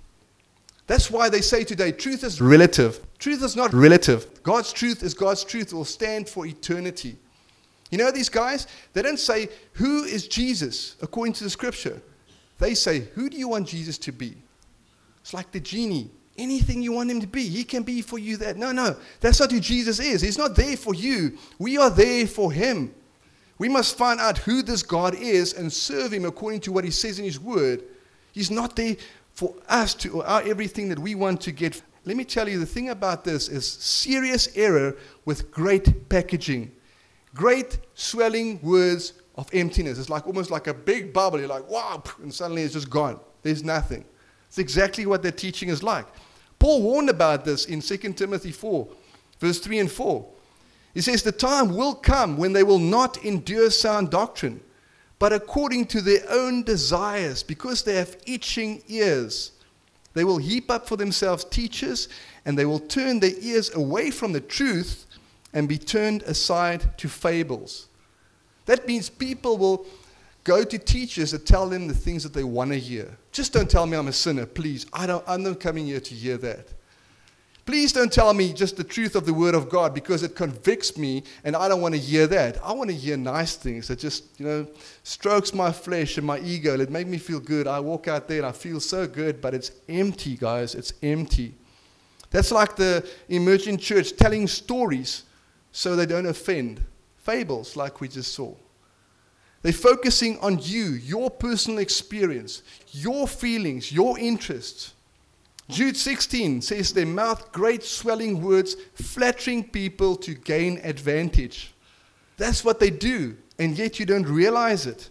A: That's why they say today, truth is relative. Truth is not relative. God's truth is God's truth. It will stand for eternity. You know these guys? They don't say, who is Jesus according to the scripture? They say, who do you want Jesus to be? It's like the genie. Anything you want him to be, he can be for you that. No, that's not who Jesus is. He's not there for you. We are there for him. We must find out who this God is and serve him according to what he says in his word. He's not there for us to or everything that we want to get. Let me tell you, the thing about this is serious error with great packaging. Great swelling words of emptiness. It's like almost like a big bubble. You're like, wow, and suddenly it's just gone. There's nothing. It's exactly what their teaching is like. Paul warned about this in 2 Timothy 4, verse 3 and 4. He says, the time will come when they will not endure sound doctrine, but according to their own desires, because they have itching ears. They will heap up for themselves teachers, and they will turn their ears away from the truth and be turned aside to fables. That means people will go to teachers that tell them the things that they want to hear. Just don't tell me I'm a sinner, please. I'm not coming here to hear that. Please don't tell me just the truth of the Word of God because it convicts me and I don't want to hear that. I want to hear nice things that just, strokes my flesh and my ego. It makes me feel good. I walk out there and I feel so good, but it's empty, guys. It's empty. That's like the emerging church telling stories so they don't offend. Fables, like we just saw. They're focusing on you, your personal experience, your feelings, your interests. Jude 16 says they mouth great swelling words, flattering people to gain advantage. That's what they do, and yet you don't realize it.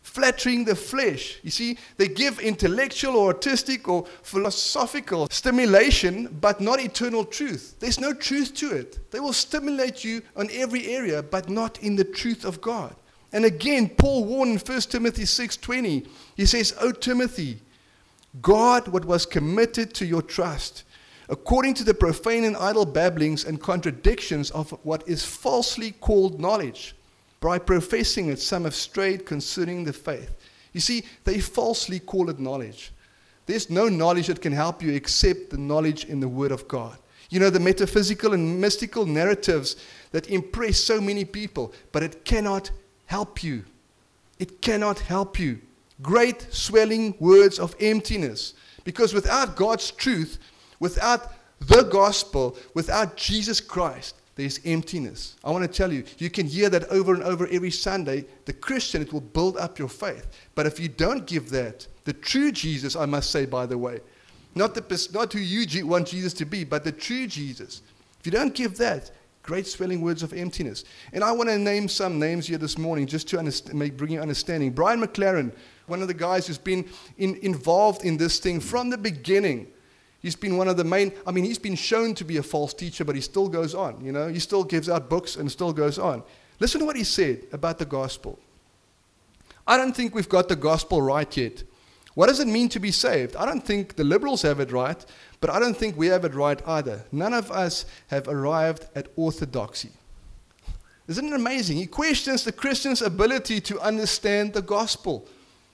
A: flattering the flesh. You see, they give intellectual or artistic or philosophical stimulation, but not eternal truth. There's no truth to it. They will stimulate you on every area, but not in the truth of God. And again, Paul warned in 1 Timothy 6:20, he says, "O Timothy, guard what was committed to your trust, according to the profane and idle babblings and contradictions of what is falsely called knowledge. By professing it, some have strayed concerning the faith." You see, they falsely call it knowledge. There's no knowledge that can help you except the knowledge in the Word of God. You know, the metaphysical and mystical narratives that impress so many people, but it cannot help you. It cannot help you. Great swelling words of emptiness. Because without God's truth, without the gospel, without Jesus Christ, there's emptiness. I want to tell you, you can hear that over and over every Sunday. The Christian, it will build up your faith. But if you don't give that, the true Jesus, I must say, by the way, not who you want Jesus to be, but the true Jesus. If you don't give that, great swelling words of emptiness. And I want to name some names here this morning just to bring you understanding. Brian McLaren, one of the guys who's been involved in this thing from the beginning. He's been one of the main, he's been shown to be a false teacher, but he still goes on, you know. He still gives out books and still goes on. Listen to what he said about the gospel. "I don't think we've got the gospel right yet. What does it mean to be saved? I don't think the liberals have it right, but I don't think we have it right either. None of us have arrived at orthodoxy." Isn't it amazing? He questions the Christian's ability to understand the gospel.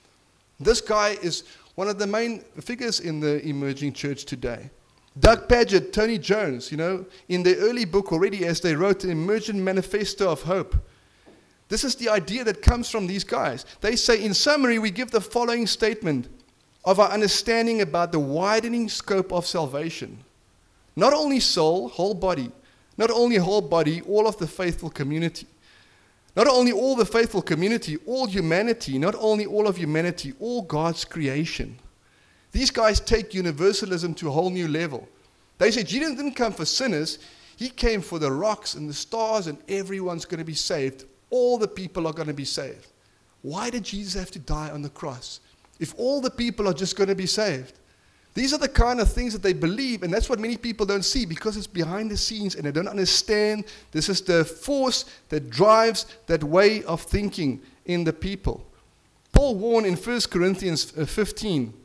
A: This guy is one of the main figures in the emerging church today. Doug Pagitt, Tony Jones, you know, in their early book already, as they wrote, the Emergent Manifesto of Hope. This is the idea that comes from these guys. They say, in summary, we give the following statement of our understanding about the widening scope of salvation. Not only soul, whole body. Not only whole body, all of the faithful community. Not only all the faithful community, all humanity. Not only all of humanity, all God's creation. These guys take universalism to a whole new level. They say Jesus didn't come for sinners. He came for the rocks and the stars, and everyone's going to be saved. All the people are going to be saved. Why did Jesus have to die on the cross if all the people are just going to be saved? These are the kind of things that they believe, and that's what many people don't see because it's behind the scenes and they don't understand. This is the force that drives that way of thinking in the people. Paul warned in 1 Corinthians 15.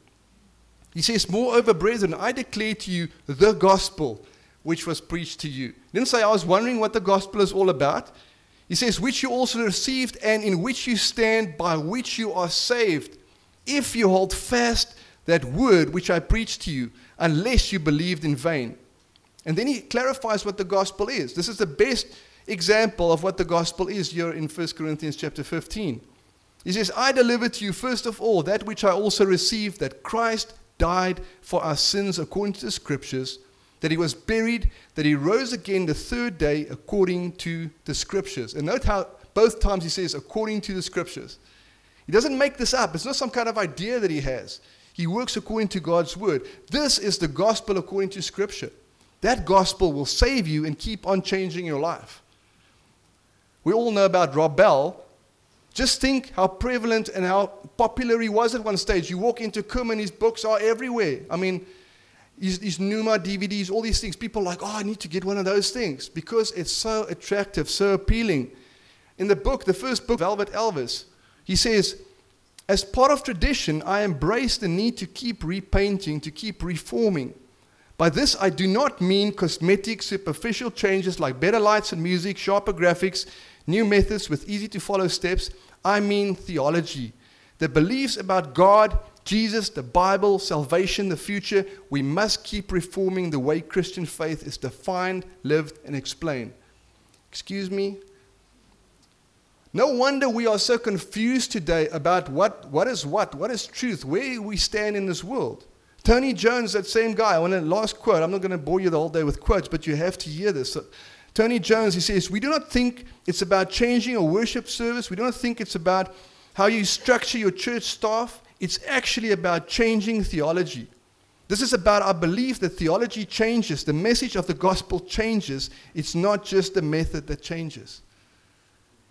A: He says, "Moreover, brethren, I declare to you the gospel which was preached to you." He didn't say, "I was wondering what the gospel is all about." He says, "which you also received and in which you stand, by which you are saved, if you hold fast that word which I preached to you, unless you believed in vain." And then he clarifies what the gospel is. This is the best example of what the gospel is here in 1 Corinthians chapter 15. He says, "I delivered to you first of all that which I also received, that Christ died for our sins according to the Scriptures, that he was buried, that he rose again the third day according to the Scriptures." And note how both times he says, according to the Scriptures. He doesn't make this up. It's not some kind of idea that he has. He works according to God's word. This is the gospel according to Scripture. That gospel will save you and keep on changing your life. We all know about Rob Bell. Just think how prevalent and how popular he was at one stage. You walk into Cum and his books are everywhere. His Numa DVDs, all these things. People are like, "Oh, I need to get one of those things," because it's so attractive, so appealing. In the book, the first book, Velvet Elvis, he says, "As part of tradition, I embrace the need to keep repainting, to keep reforming. By this, I do not mean cosmetic, superficial changes like better lights and music, sharper graphics, new methods with easy-to-follow steps. I mean theology. The beliefs about God, Jesus, the Bible, salvation, the future. We must keep reforming the way Christian faith is defined, lived, and explained." Excuse me? No wonder we are so confused today about what is truth, where we stand in this world. Tony Jones, that same guy, I want to last quote. I'm not going to bore you the whole day with quotes, but you have to hear this. So, Tony Jones, he says, "We do not think it's about changing a worship service. We do not think it's about how you structure your church staff. It's actually about changing theology. This is about our belief that theology changes. The message of the gospel changes. It's not just the method that changes." Do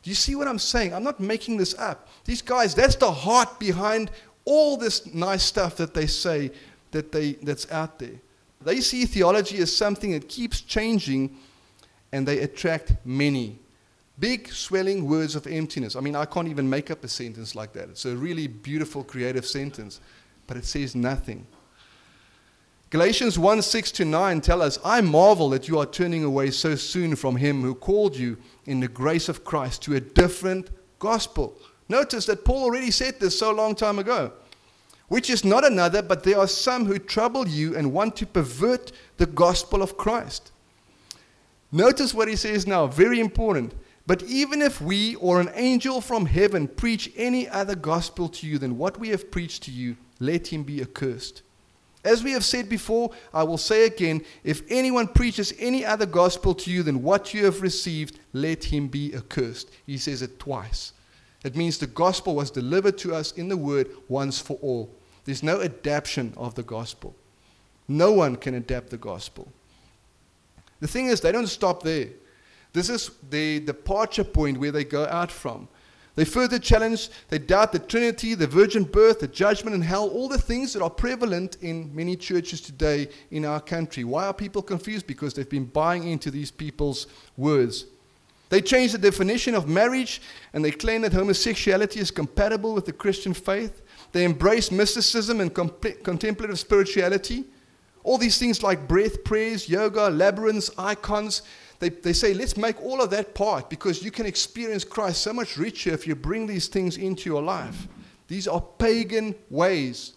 A: Do you see what I'm saying? I'm not making this up. These guys, that's the heart behind all this nice stuff that they say that's out there. They see theology as something that keeps changing, and they attract many. Big, swelling words of emptiness. I mean, I can't even make up a sentence like that. It's a really beautiful, creative sentence, but it says nothing. Galatians 1:6-9 tell us, I marvel that you are turning away so soon from him who called you in the grace of Christ to a different gospel. Notice that Paul already said this so long time ago. Which is not another, but there are some who trouble you and want to pervert the gospel of Christ. Notice what he says now, very important. But even if we or an angel from heaven preach any other gospel to you than what we have preached to you, let him be accursed. As we have said before, I will say again, if anyone preaches any other gospel to you than what you have received, let him be accursed. He says it twice. It means the gospel was delivered to us in the word once for all. There's no adaptation of the gospel. No one can adapt the gospel. The thing is, they don't stop there. This is the departure point where they go out from. They further challenge, they doubt the Trinity, the virgin birth, the judgment and hell, all the things that are prevalent in many churches today in our country. Why are people confused? Because they've been buying into these people's words. They change the definition of marriage, and they claim that homosexuality is compatible with the Christian faith. They embrace mysticism and contemplative spirituality. All these things like breath, prayers, yoga, labyrinths, icons. They say, let's make all of that part because you can experience Christ so much richer if you bring these things into your life. These are pagan ways.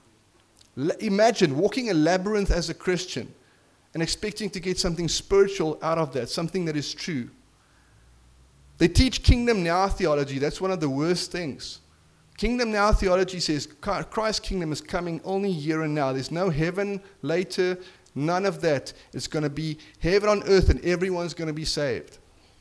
A: Imagine walking a labyrinth as a Christian and expecting to get something spiritual out of that, something that is true. They teach kingdom now theology. That's one of the worst things. Kingdom now theology says Christ's kingdom is coming only here and now. There's no heaven later, none of that. It's going to be heaven on earth and everyone's going to be saved.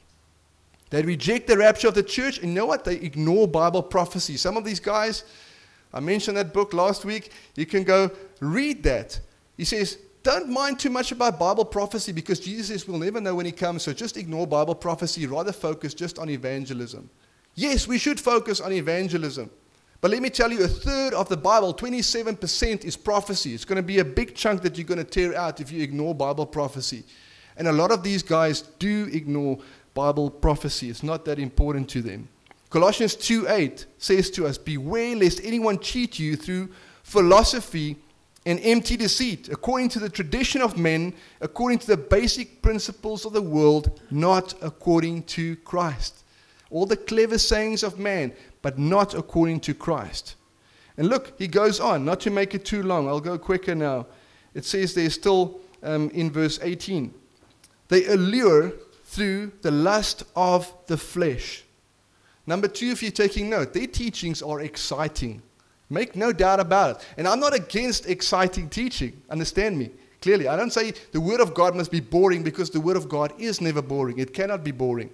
A: They reject the rapture of the church, and you know what? They ignore Bible prophecy. Some of these guys, I mentioned that book last week. You can go read that. He says, don't mind too much about Bible prophecy because Jesus says we'll never know when he comes, so just ignore Bible prophecy. Rather focus just on evangelism. Yes, we should focus on evangelism. But let me tell you, a third of the Bible, 27%, is prophecy. It's going to be a big chunk that you're going to tear out if you ignore Bible prophecy. And a lot of these guys do ignore Bible prophecy. It's not that important to them. Colossians 2:8 says to us, beware lest anyone cheat you through philosophy and empty deceit, according to the tradition of men, according to the basic principles of the world, not according to Christ. All the clever sayings of man, but not according to Christ. And look, he goes on, not to make it too long. I'll go quicker now. It says there still in verse 18. They allure through the lust of the flesh. Number 2, if you're taking note, their teachings are exciting. Make no doubt about it. And I'm not against exciting teaching. Understand me clearly. I don't say the Word of God must be boring because the Word of God is never boring. It cannot be boring.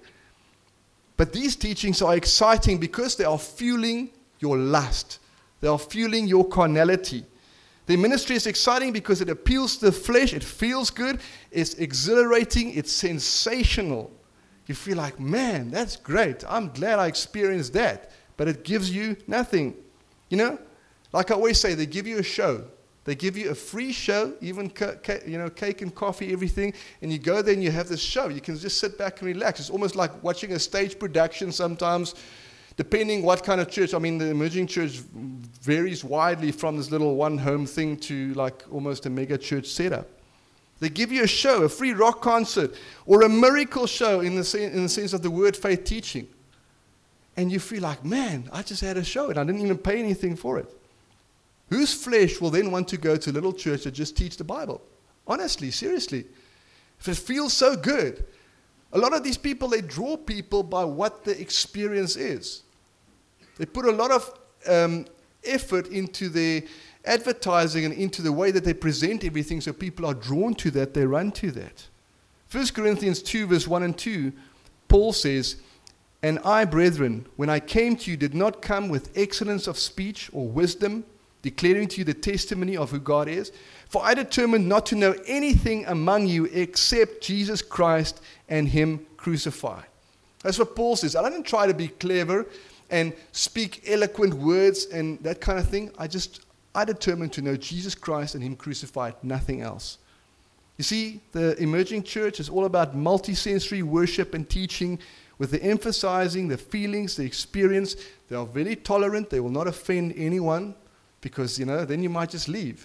A: But these teachings are exciting because they are fueling your lust. They are fueling your carnality. The ministry is exciting because it appeals to the flesh. It feels good. It's exhilarating. It's sensational. You feel like, man, that's great. I'm glad I experienced that. But it gives you nothing. You know, like I always say, they give you a show. They give you a free show, even cake and coffee, everything, and you go there and you have this show. You can just sit back and relax. It's almost like watching a stage production sometimes, depending what kind of church. I mean, the emerging church varies widely from this little one-home thing to like almost a mega church setup. They give you a show, a free rock concert, or a miracle show in the sense of the word faith teaching. And you feel like, man, I just had a show and I didn't even pay anything for it. Whose flesh will then want to go to a little church that just teach the Bible? Honestly, seriously. If it feels so good. A lot of these people, they draw people by what the experience is. They put a lot of effort into their advertising and into the way that they present everything so people are drawn to that, they run to that. 1 Corinthians 2 verse 1 and 2, Paul says, and I, brethren, when I came to you, did not come with excellence of speech or wisdom, declaring to you the testimony of who God is. For I determined not to know anything among you except Jesus Christ and him crucified. That's what Paul says. I didn't try to be clever and speak eloquent words and that kind of thing. I determined to know Jesus Christ and Him crucified, nothing else. You see, the emerging church is all about multi-sensory worship and teaching with the emphasizing the feelings, the experience. They are very tolerant. They will not offend anyone because, then you might just leave.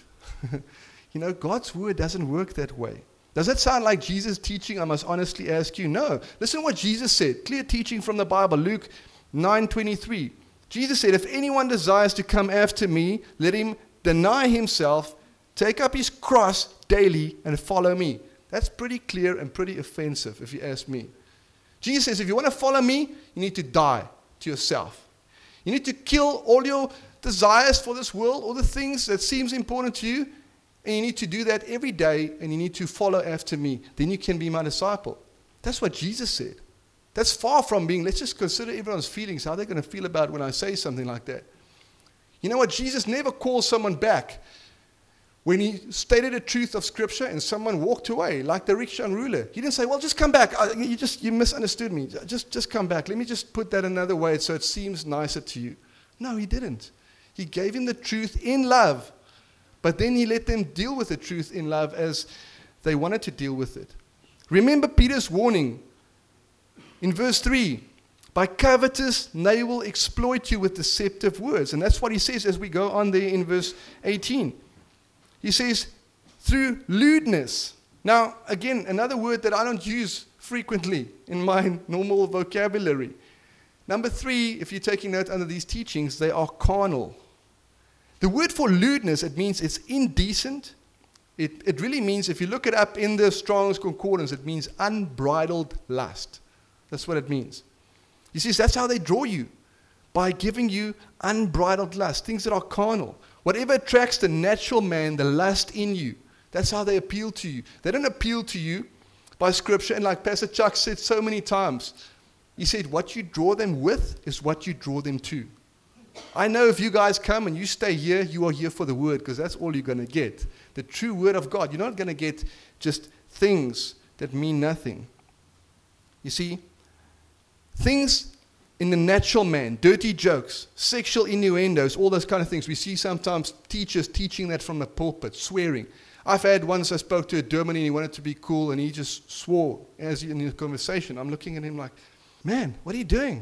A: God's word doesn't work that way. Does that sound like Jesus' teaching? I must honestly ask you. No. Listen to what Jesus said. Clear teaching from the Bible. Luke 9:23. Jesus said, if anyone desires to come after me, let him deny himself, take up his cross daily, and follow me. That's pretty clear and pretty offensive, if you ask me. Jesus says, if you want to follow me, you need to die to yourself. You need to kill all your desires for this world, all the things that seems important to you, and you need to do that every day, and you need to follow after me. Then you can be my disciple. That's what Jesus said. That's far from being, let's just consider everyone's feelings, how they're going to feel about when I say something like that. You know what? Jesus never calls someone back when He stated the truth of Scripture and someone walked away, like the rich young ruler. He didn't say, well, just come back. You misunderstood me. Just come back. Let me just put that another way so it seems nicer to you. No, He didn't. He gave him the truth in love, but then He let them deal with the truth in love as they wanted to deal with it. Remember Peter's warning in verse 3. By covetous, they will exploit you with deceptive words. And that's what he says as we go on there in verse 18. He says, through lewdness. Now, again, another word that I don't use frequently in my normal vocabulary. Number 3, if you're taking note under these teachings, they are carnal. The word for lewdness, it means it's indecent. It really means, if you look it up in the Strong's Concordance, it means unbridled lust. That's what it means. He says that's how they draw you, by giving you unbridled lust, things that are carnal. Whatever attracts the natural man, the lust in you, that's how they appeal to you. They don't appeal to you by Scripture. And like Pastor Chuck said so many times, he said, what you draw them with is what you draw them to. I know if you guys come and you stay here, you are here for the Word, because that's all you're going to get. The true Word of God. You're not going to get just things that mean nothing. You see, things in the natural man, dirty jokes, sexual innuendos, all those kind of things. We see sometimes teachers teaching that from the pulpit, swearing. I've had once I spoke to a German and he wanted to be cool and he just swore as in the conversation. I'm looking at him like, man, what are you doing?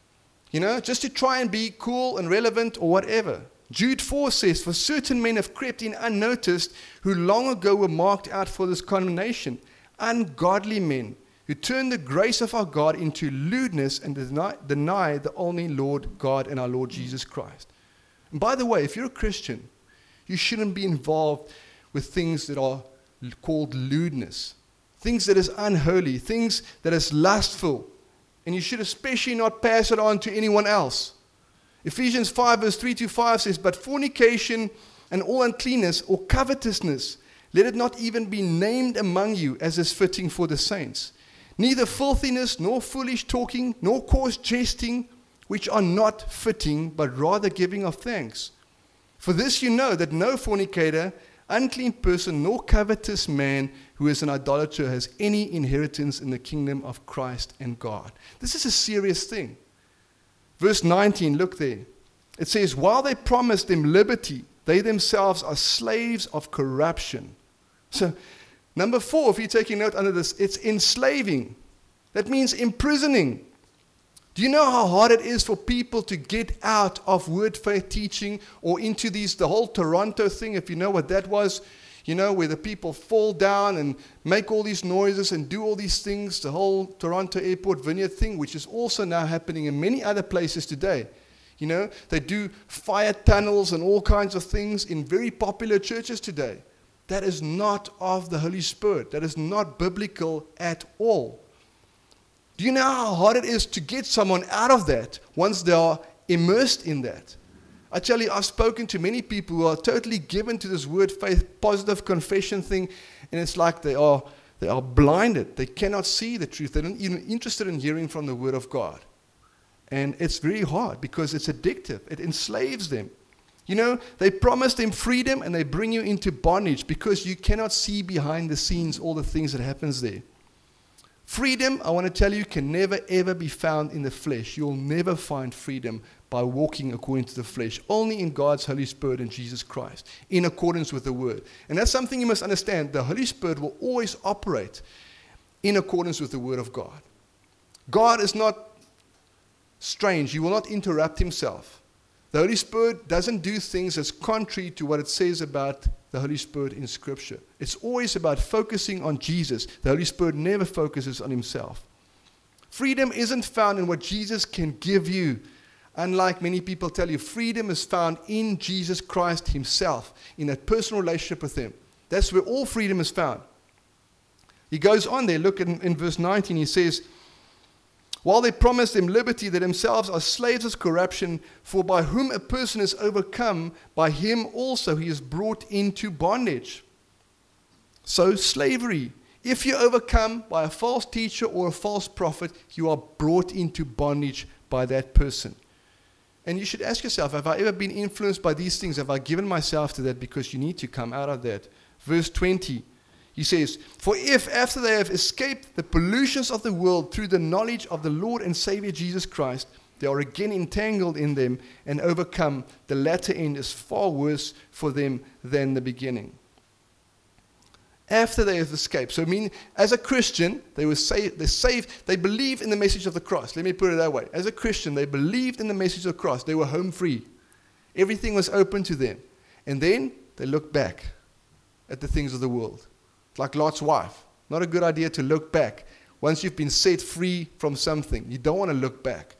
A: Just to try and be cool and relevant or whatever. Jude 4 says, for certain men have crept in unnoticed who long ago were marked out for this condemnation. Ungodly men who turn the grace of our God into lewdness and deny the only Lord God and our Lord Jesus Christ. And by the way, if you're a Christian, you shouldn't be involved with things that are called lewdness, things that is unholy, things that is lustful, and you should especially not pass it on to anyone else. Ephesians 5 verse 3-5 says, but fornication and all uncleanness or covetousness, let it not even be named among you as is fitting for the saints. Neither filthiness, nor foolish talking, nor coarse jesting, which are not fitting, but rather giving of thanks. For this you know, that no fornicator, unclean person, nor covetous man who is an idolater has any inheritance in the kingdom of Christ and God. This is a serious thing. Verse 19, look there. It says, while they promise them liberty, they themselves are slaves of corruption. So, number 4, if you're taking note under this, it's enslaving. That means imprisoning. Do you know how hard it is for people to get out of word faith teaching or into the whole Toronto thing, if you know what that was, where the people fall down and make all these noises and do all these things, the whole Toronto Airport Vineyard thing, which is also now happening in many other places today. They do fire tunnels and all kinds of things in very popular churches today. That is not of the Holy Spirit. That is not biblical at all. Do you know how hard it is to get someone out of that once they are immersed in that? I tell you, I've spoken to many people who are totally given to this word faith, positive confession thing, and it's like they are blinded. They cannot see the truth. They're not even interested in hearing from the Word of God. And it's very hard because it's addictive. It enslaves them. They promise them freedom and they bring you into bondage because you cannot see behind the scenes all the things that happens there. Freedom, I want to tell you, can never ever be found in the flesh. You'll never find freedom by walking according to the flesh. Only in God's Holy Spirit and Jesus Christ, in accordance with the Word. And that's something you must understand. The Holy Spirit will always operate in accordance with the Word of God. God is not strange. He will not interrupt himself. The Holy Spirit doesn't do things that's contrary to what it says about the Holy Spirit in Scripture. It's always about focusing on Jesus. The Holy Spirit never focuses on himself. Freedom isn't found in what Jesus can give you. Unlike many people tell you, freedom is found in Jesus Christ himself, in a personal relationship with him. That's where all freedom is found. He goes on there, look in verse 19, he says, while they promise them liberty, they themselves are slaves of corruption, for by whom a person is overcome, by him also he is brought into bondage. So slavery. If you're overcome by a false teacher or a false prophet, you are brought into bondage by that person. And you should ask yourself, have I ever been influenced by these things? Have I given myself to that? Because you need to come out of that. Verse 20. He says, for if after they have escaped the pollutions of the world through the knowledge of the Lord and Savior Jesus Christ, they are again entangled in them and overcome, the latter end is far worse for them than the beginning. After they have escaped. So I mean, as a Christian, they were saved, they believed in the message of the cross. Let me put it that way. As a Christian, they believed in the message of the cross. They were home free. Everything was open to them. And then they looked back at the things of the world. Like Lot's wife. Not a good idea to look back. Once you've been set free from something, you don't want to look back.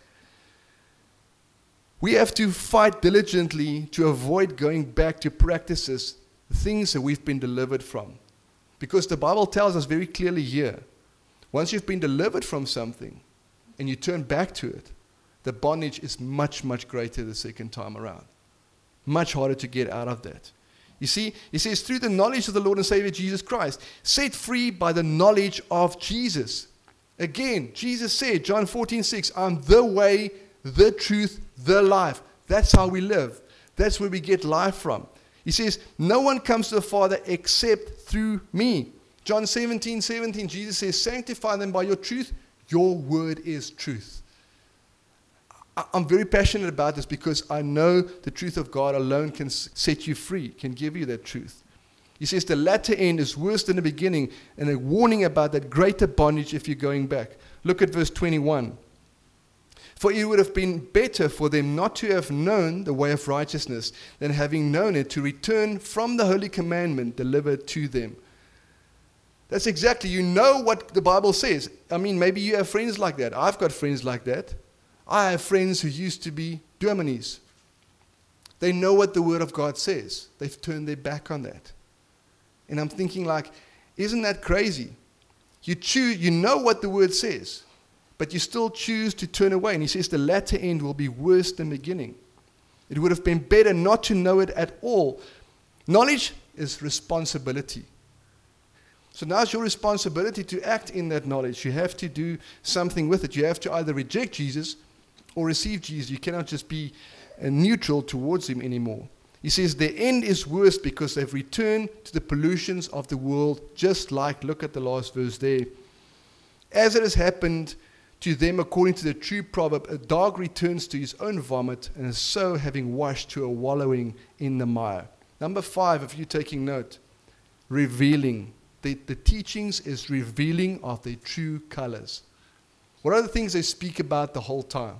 A: We have to fight diligently to avoid going back to practices, things that we've been delivered from. Because the Bible tells us very clearly here, once you've been delivered from something and you turn back to it, the bondage is much, much greater the second time around. Much harder to get out of that. You see, he says, through the knowledge of the Lord and Savior Jesus Christ, set free by the knowledge of Jesus. Again, Jesus said, John 14:6, I'm the way, the truth, the life. That's how we live. That's where we get life from. He says, no one comes to the Father except through me. John 17:17, Jesus says, sanctify them by your truth. Your word is truth. I'm very passionate about this because I know the truth of God alone can set you free, can give you that truth. He says the latter end is worse than the beginning, and a warning about that greater bondage if you're going back. Look at verse 21. For it would have been better for them not to have known the way of righteousness than having known it to return from the holy commandment delivered to them. That's exactly, you know what the Bible says. I mean, maybe you have friends like that. I've got friends like that. I have friends who used to be Germanis. They know what the Word of God says. They've turned their back on that. And I'm thinking like, isn't that crazy? You know what the Word says, but you still choose to turn away. And he says the latter end will be worse than the beginning. It would have been better not to know it at all. Knowledge is responsibility. So now it's your responsibility to act in that knowledge. You have to do something with it. You have to either reject Jesus or receive Jesus. You cannot just be neutral towards him anymore. He says the end is worse because they've returned to the pollutions of the world, just like, look at the last verse there. As it has happened to them according to the true proverb, a dog returns to his own vomit, and so having washed to a wallowing in the mire. Number 5, if you're taking note, revealing. The teachings is revealing of their true colors. What are the things they speak about the whole time?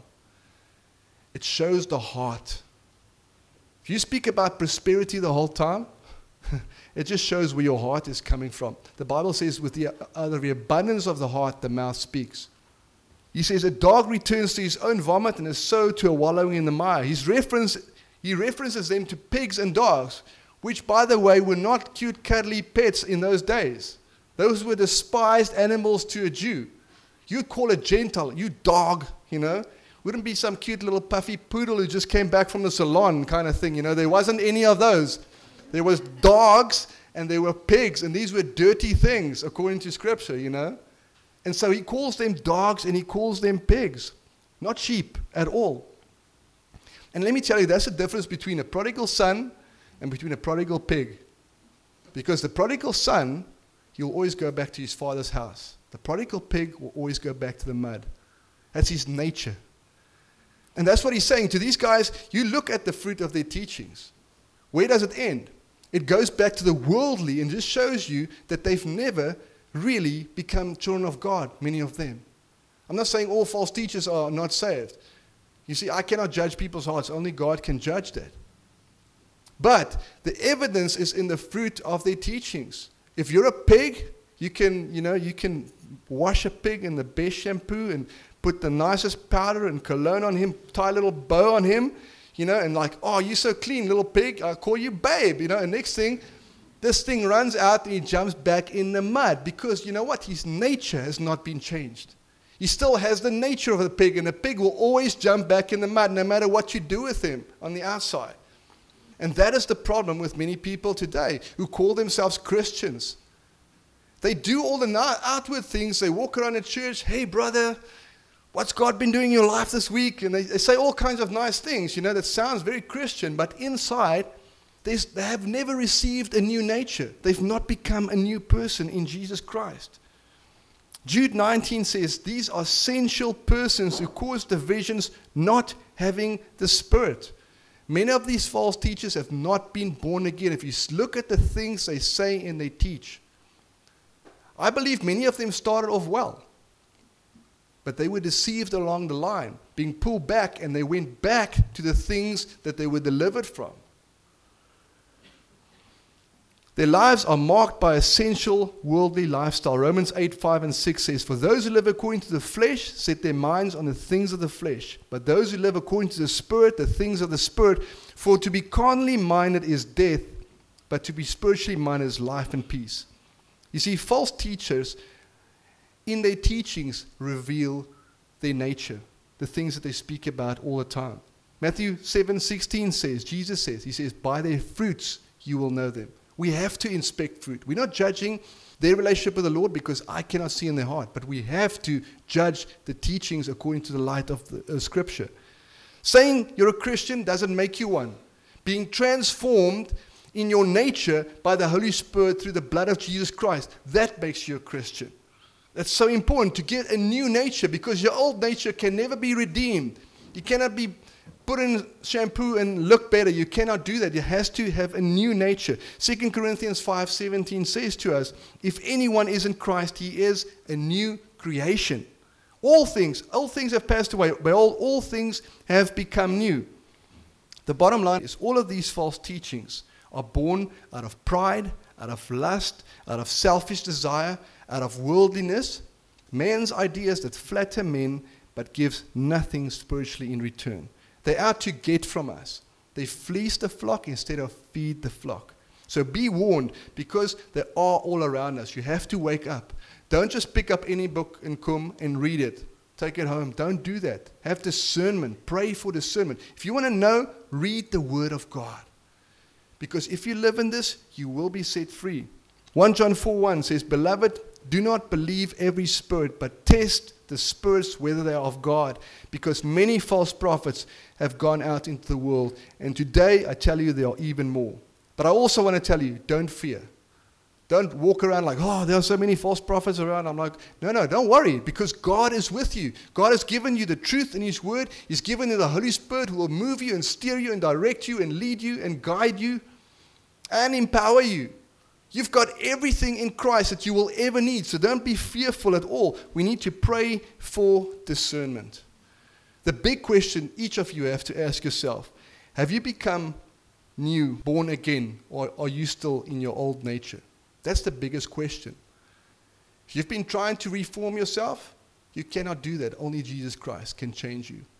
A: It shows the heart. If you speak about prosperity the whole time, it just shows where your heart is coming from. The Bible says, with the abundance of the heart, the mouth speaks. He says, a dog returns to his own vomit and is so to a wallowing in the mire. He references them to pigs and dogs, which, by the way, were not cute, cuddly pets in those days. Those were despised animals to a Jew. You'd call a Gentile, you dog, Wouldn't be some cute little puffy poodle who just came back from the salon kind of thing, There wasn't any of those. There was dogs and there were pigs, and these were dirty things, according to Scripture, And so he calls them dogs and he calls them pigs, not sheep at all. And let me tell you, that's the difference between a prodigal son and between a prodigal pig. Because the prodigal son, he'll always go back to his father's house. The prodigal pig will always go back to the mud. That's his nature. And that's what he's saying to these guys. You look at the fruit of their teachings. Where does it end? It goes back to the worldly and just shows you that they've never really become children of God, many of them. I'm not saying all false teachers are not saved. You see, I cannot judge people's hearts. Only God can judge that. But the evidence is in the fruit of their teachings. If you're a pig, you can wash a pig in the best shampoo and put the nicest powder and cologne on him, tie a little bow on him, and like, oh, you're so clean, little pig, I'll call you babe, and next thing, this thing runs out and he jumps back in the mud because, you know what, his nature has not been changed. He still has the nature of a pig, and a pig will always jump back in the mud no matter what you do with him on the outside. And that is the problem with many people today who call themselves Christians. They do all the outward things. They walk around at church, hey, brother, what's God been doing in your life this week? And they say all kinds of nice things, that sounds very Christian, but inside, they have never received a new nature. They've not become a new person in Jesus Christ. Jude 19 says, these are sensual persons who cause divisions, not having the Spirit. Many of these false teachers have not been born again. If you look at the things they say and they teach, I believe many of them started off well, but they were deceived along the line, being pulled back, and they went back to the things that they were delivered from. Their lives are marked by a sensual, worldly lifestyle. Romans 8, 5 and 6 says, for those who live according to the flesh set their minds on the things of the flesh, but those who live according to the Spirit, the things of the Spirit. For to be carnally minded is death, but to be spiritually minded is life and peace. You see, false teachers, in their teachings, reveal their nature, the things that they speak about all the time. Matthew 7:16 says, Jesus says, he says, by their fruits you will know them. We have to inspect fruit. We're not judging their relationship with the Lord because I cannot see in their heart, but we have to judge the teachings according to the light of the Scripture. Saying you're a Christian doesn't make you one. Being transformed in your nature by the Holy Spirit through the blood of Jesus Christ, that makes you a Christian. That's so important, to get a new nature, because your old nature can never be redeemed. You cannot be put in shampoo and look better. You cannot do that. You has to have a new nature. 2 Corinthians 5:17 says to us, if anyone is in Christ, he is a new creation. Old things have passed away, but all things have become new. The bottom line is all of these false teachings are born out of pride, out of lust, out of selfish desire, out of worldliness, man's ideas that flatter men but gives nothing spiritually in return. They're out to get from us. They fleece the flock instead of feed the flock. So be warned, because they are all around us. You have to wake up. Don't just pick up any book and come and read it. Take it home. Don't do that. Have discernment. Pray for discernment. If you want to know, read the Word of God. Because if you live in this, you will be set free. 1 John 4:1 says, beloved, do not believe every spirit, but test the spirits whether they are of God, because many false prophets have gone out into the world, and today I tell you there are even more. But I also want to tell you, don't fear. Don't walk around like, oh, there are so many false prophets around. I'm like, no, don't worry, because God is with you. God has given you the truth in His Word. He's given you the Holy Spirit who will move you and steer you and direct you and lead you and guide you and empower you. You've got everything in Christ that you will ever need, so don't be fearful at all. We need to pray for discernment. The big question each of you have to ask yourself, have you become new, born again, or are you still in your old nature? That's the biggest question. If you've been trying to reform yourself, you cannot do that. Only Jesus Christ can change you.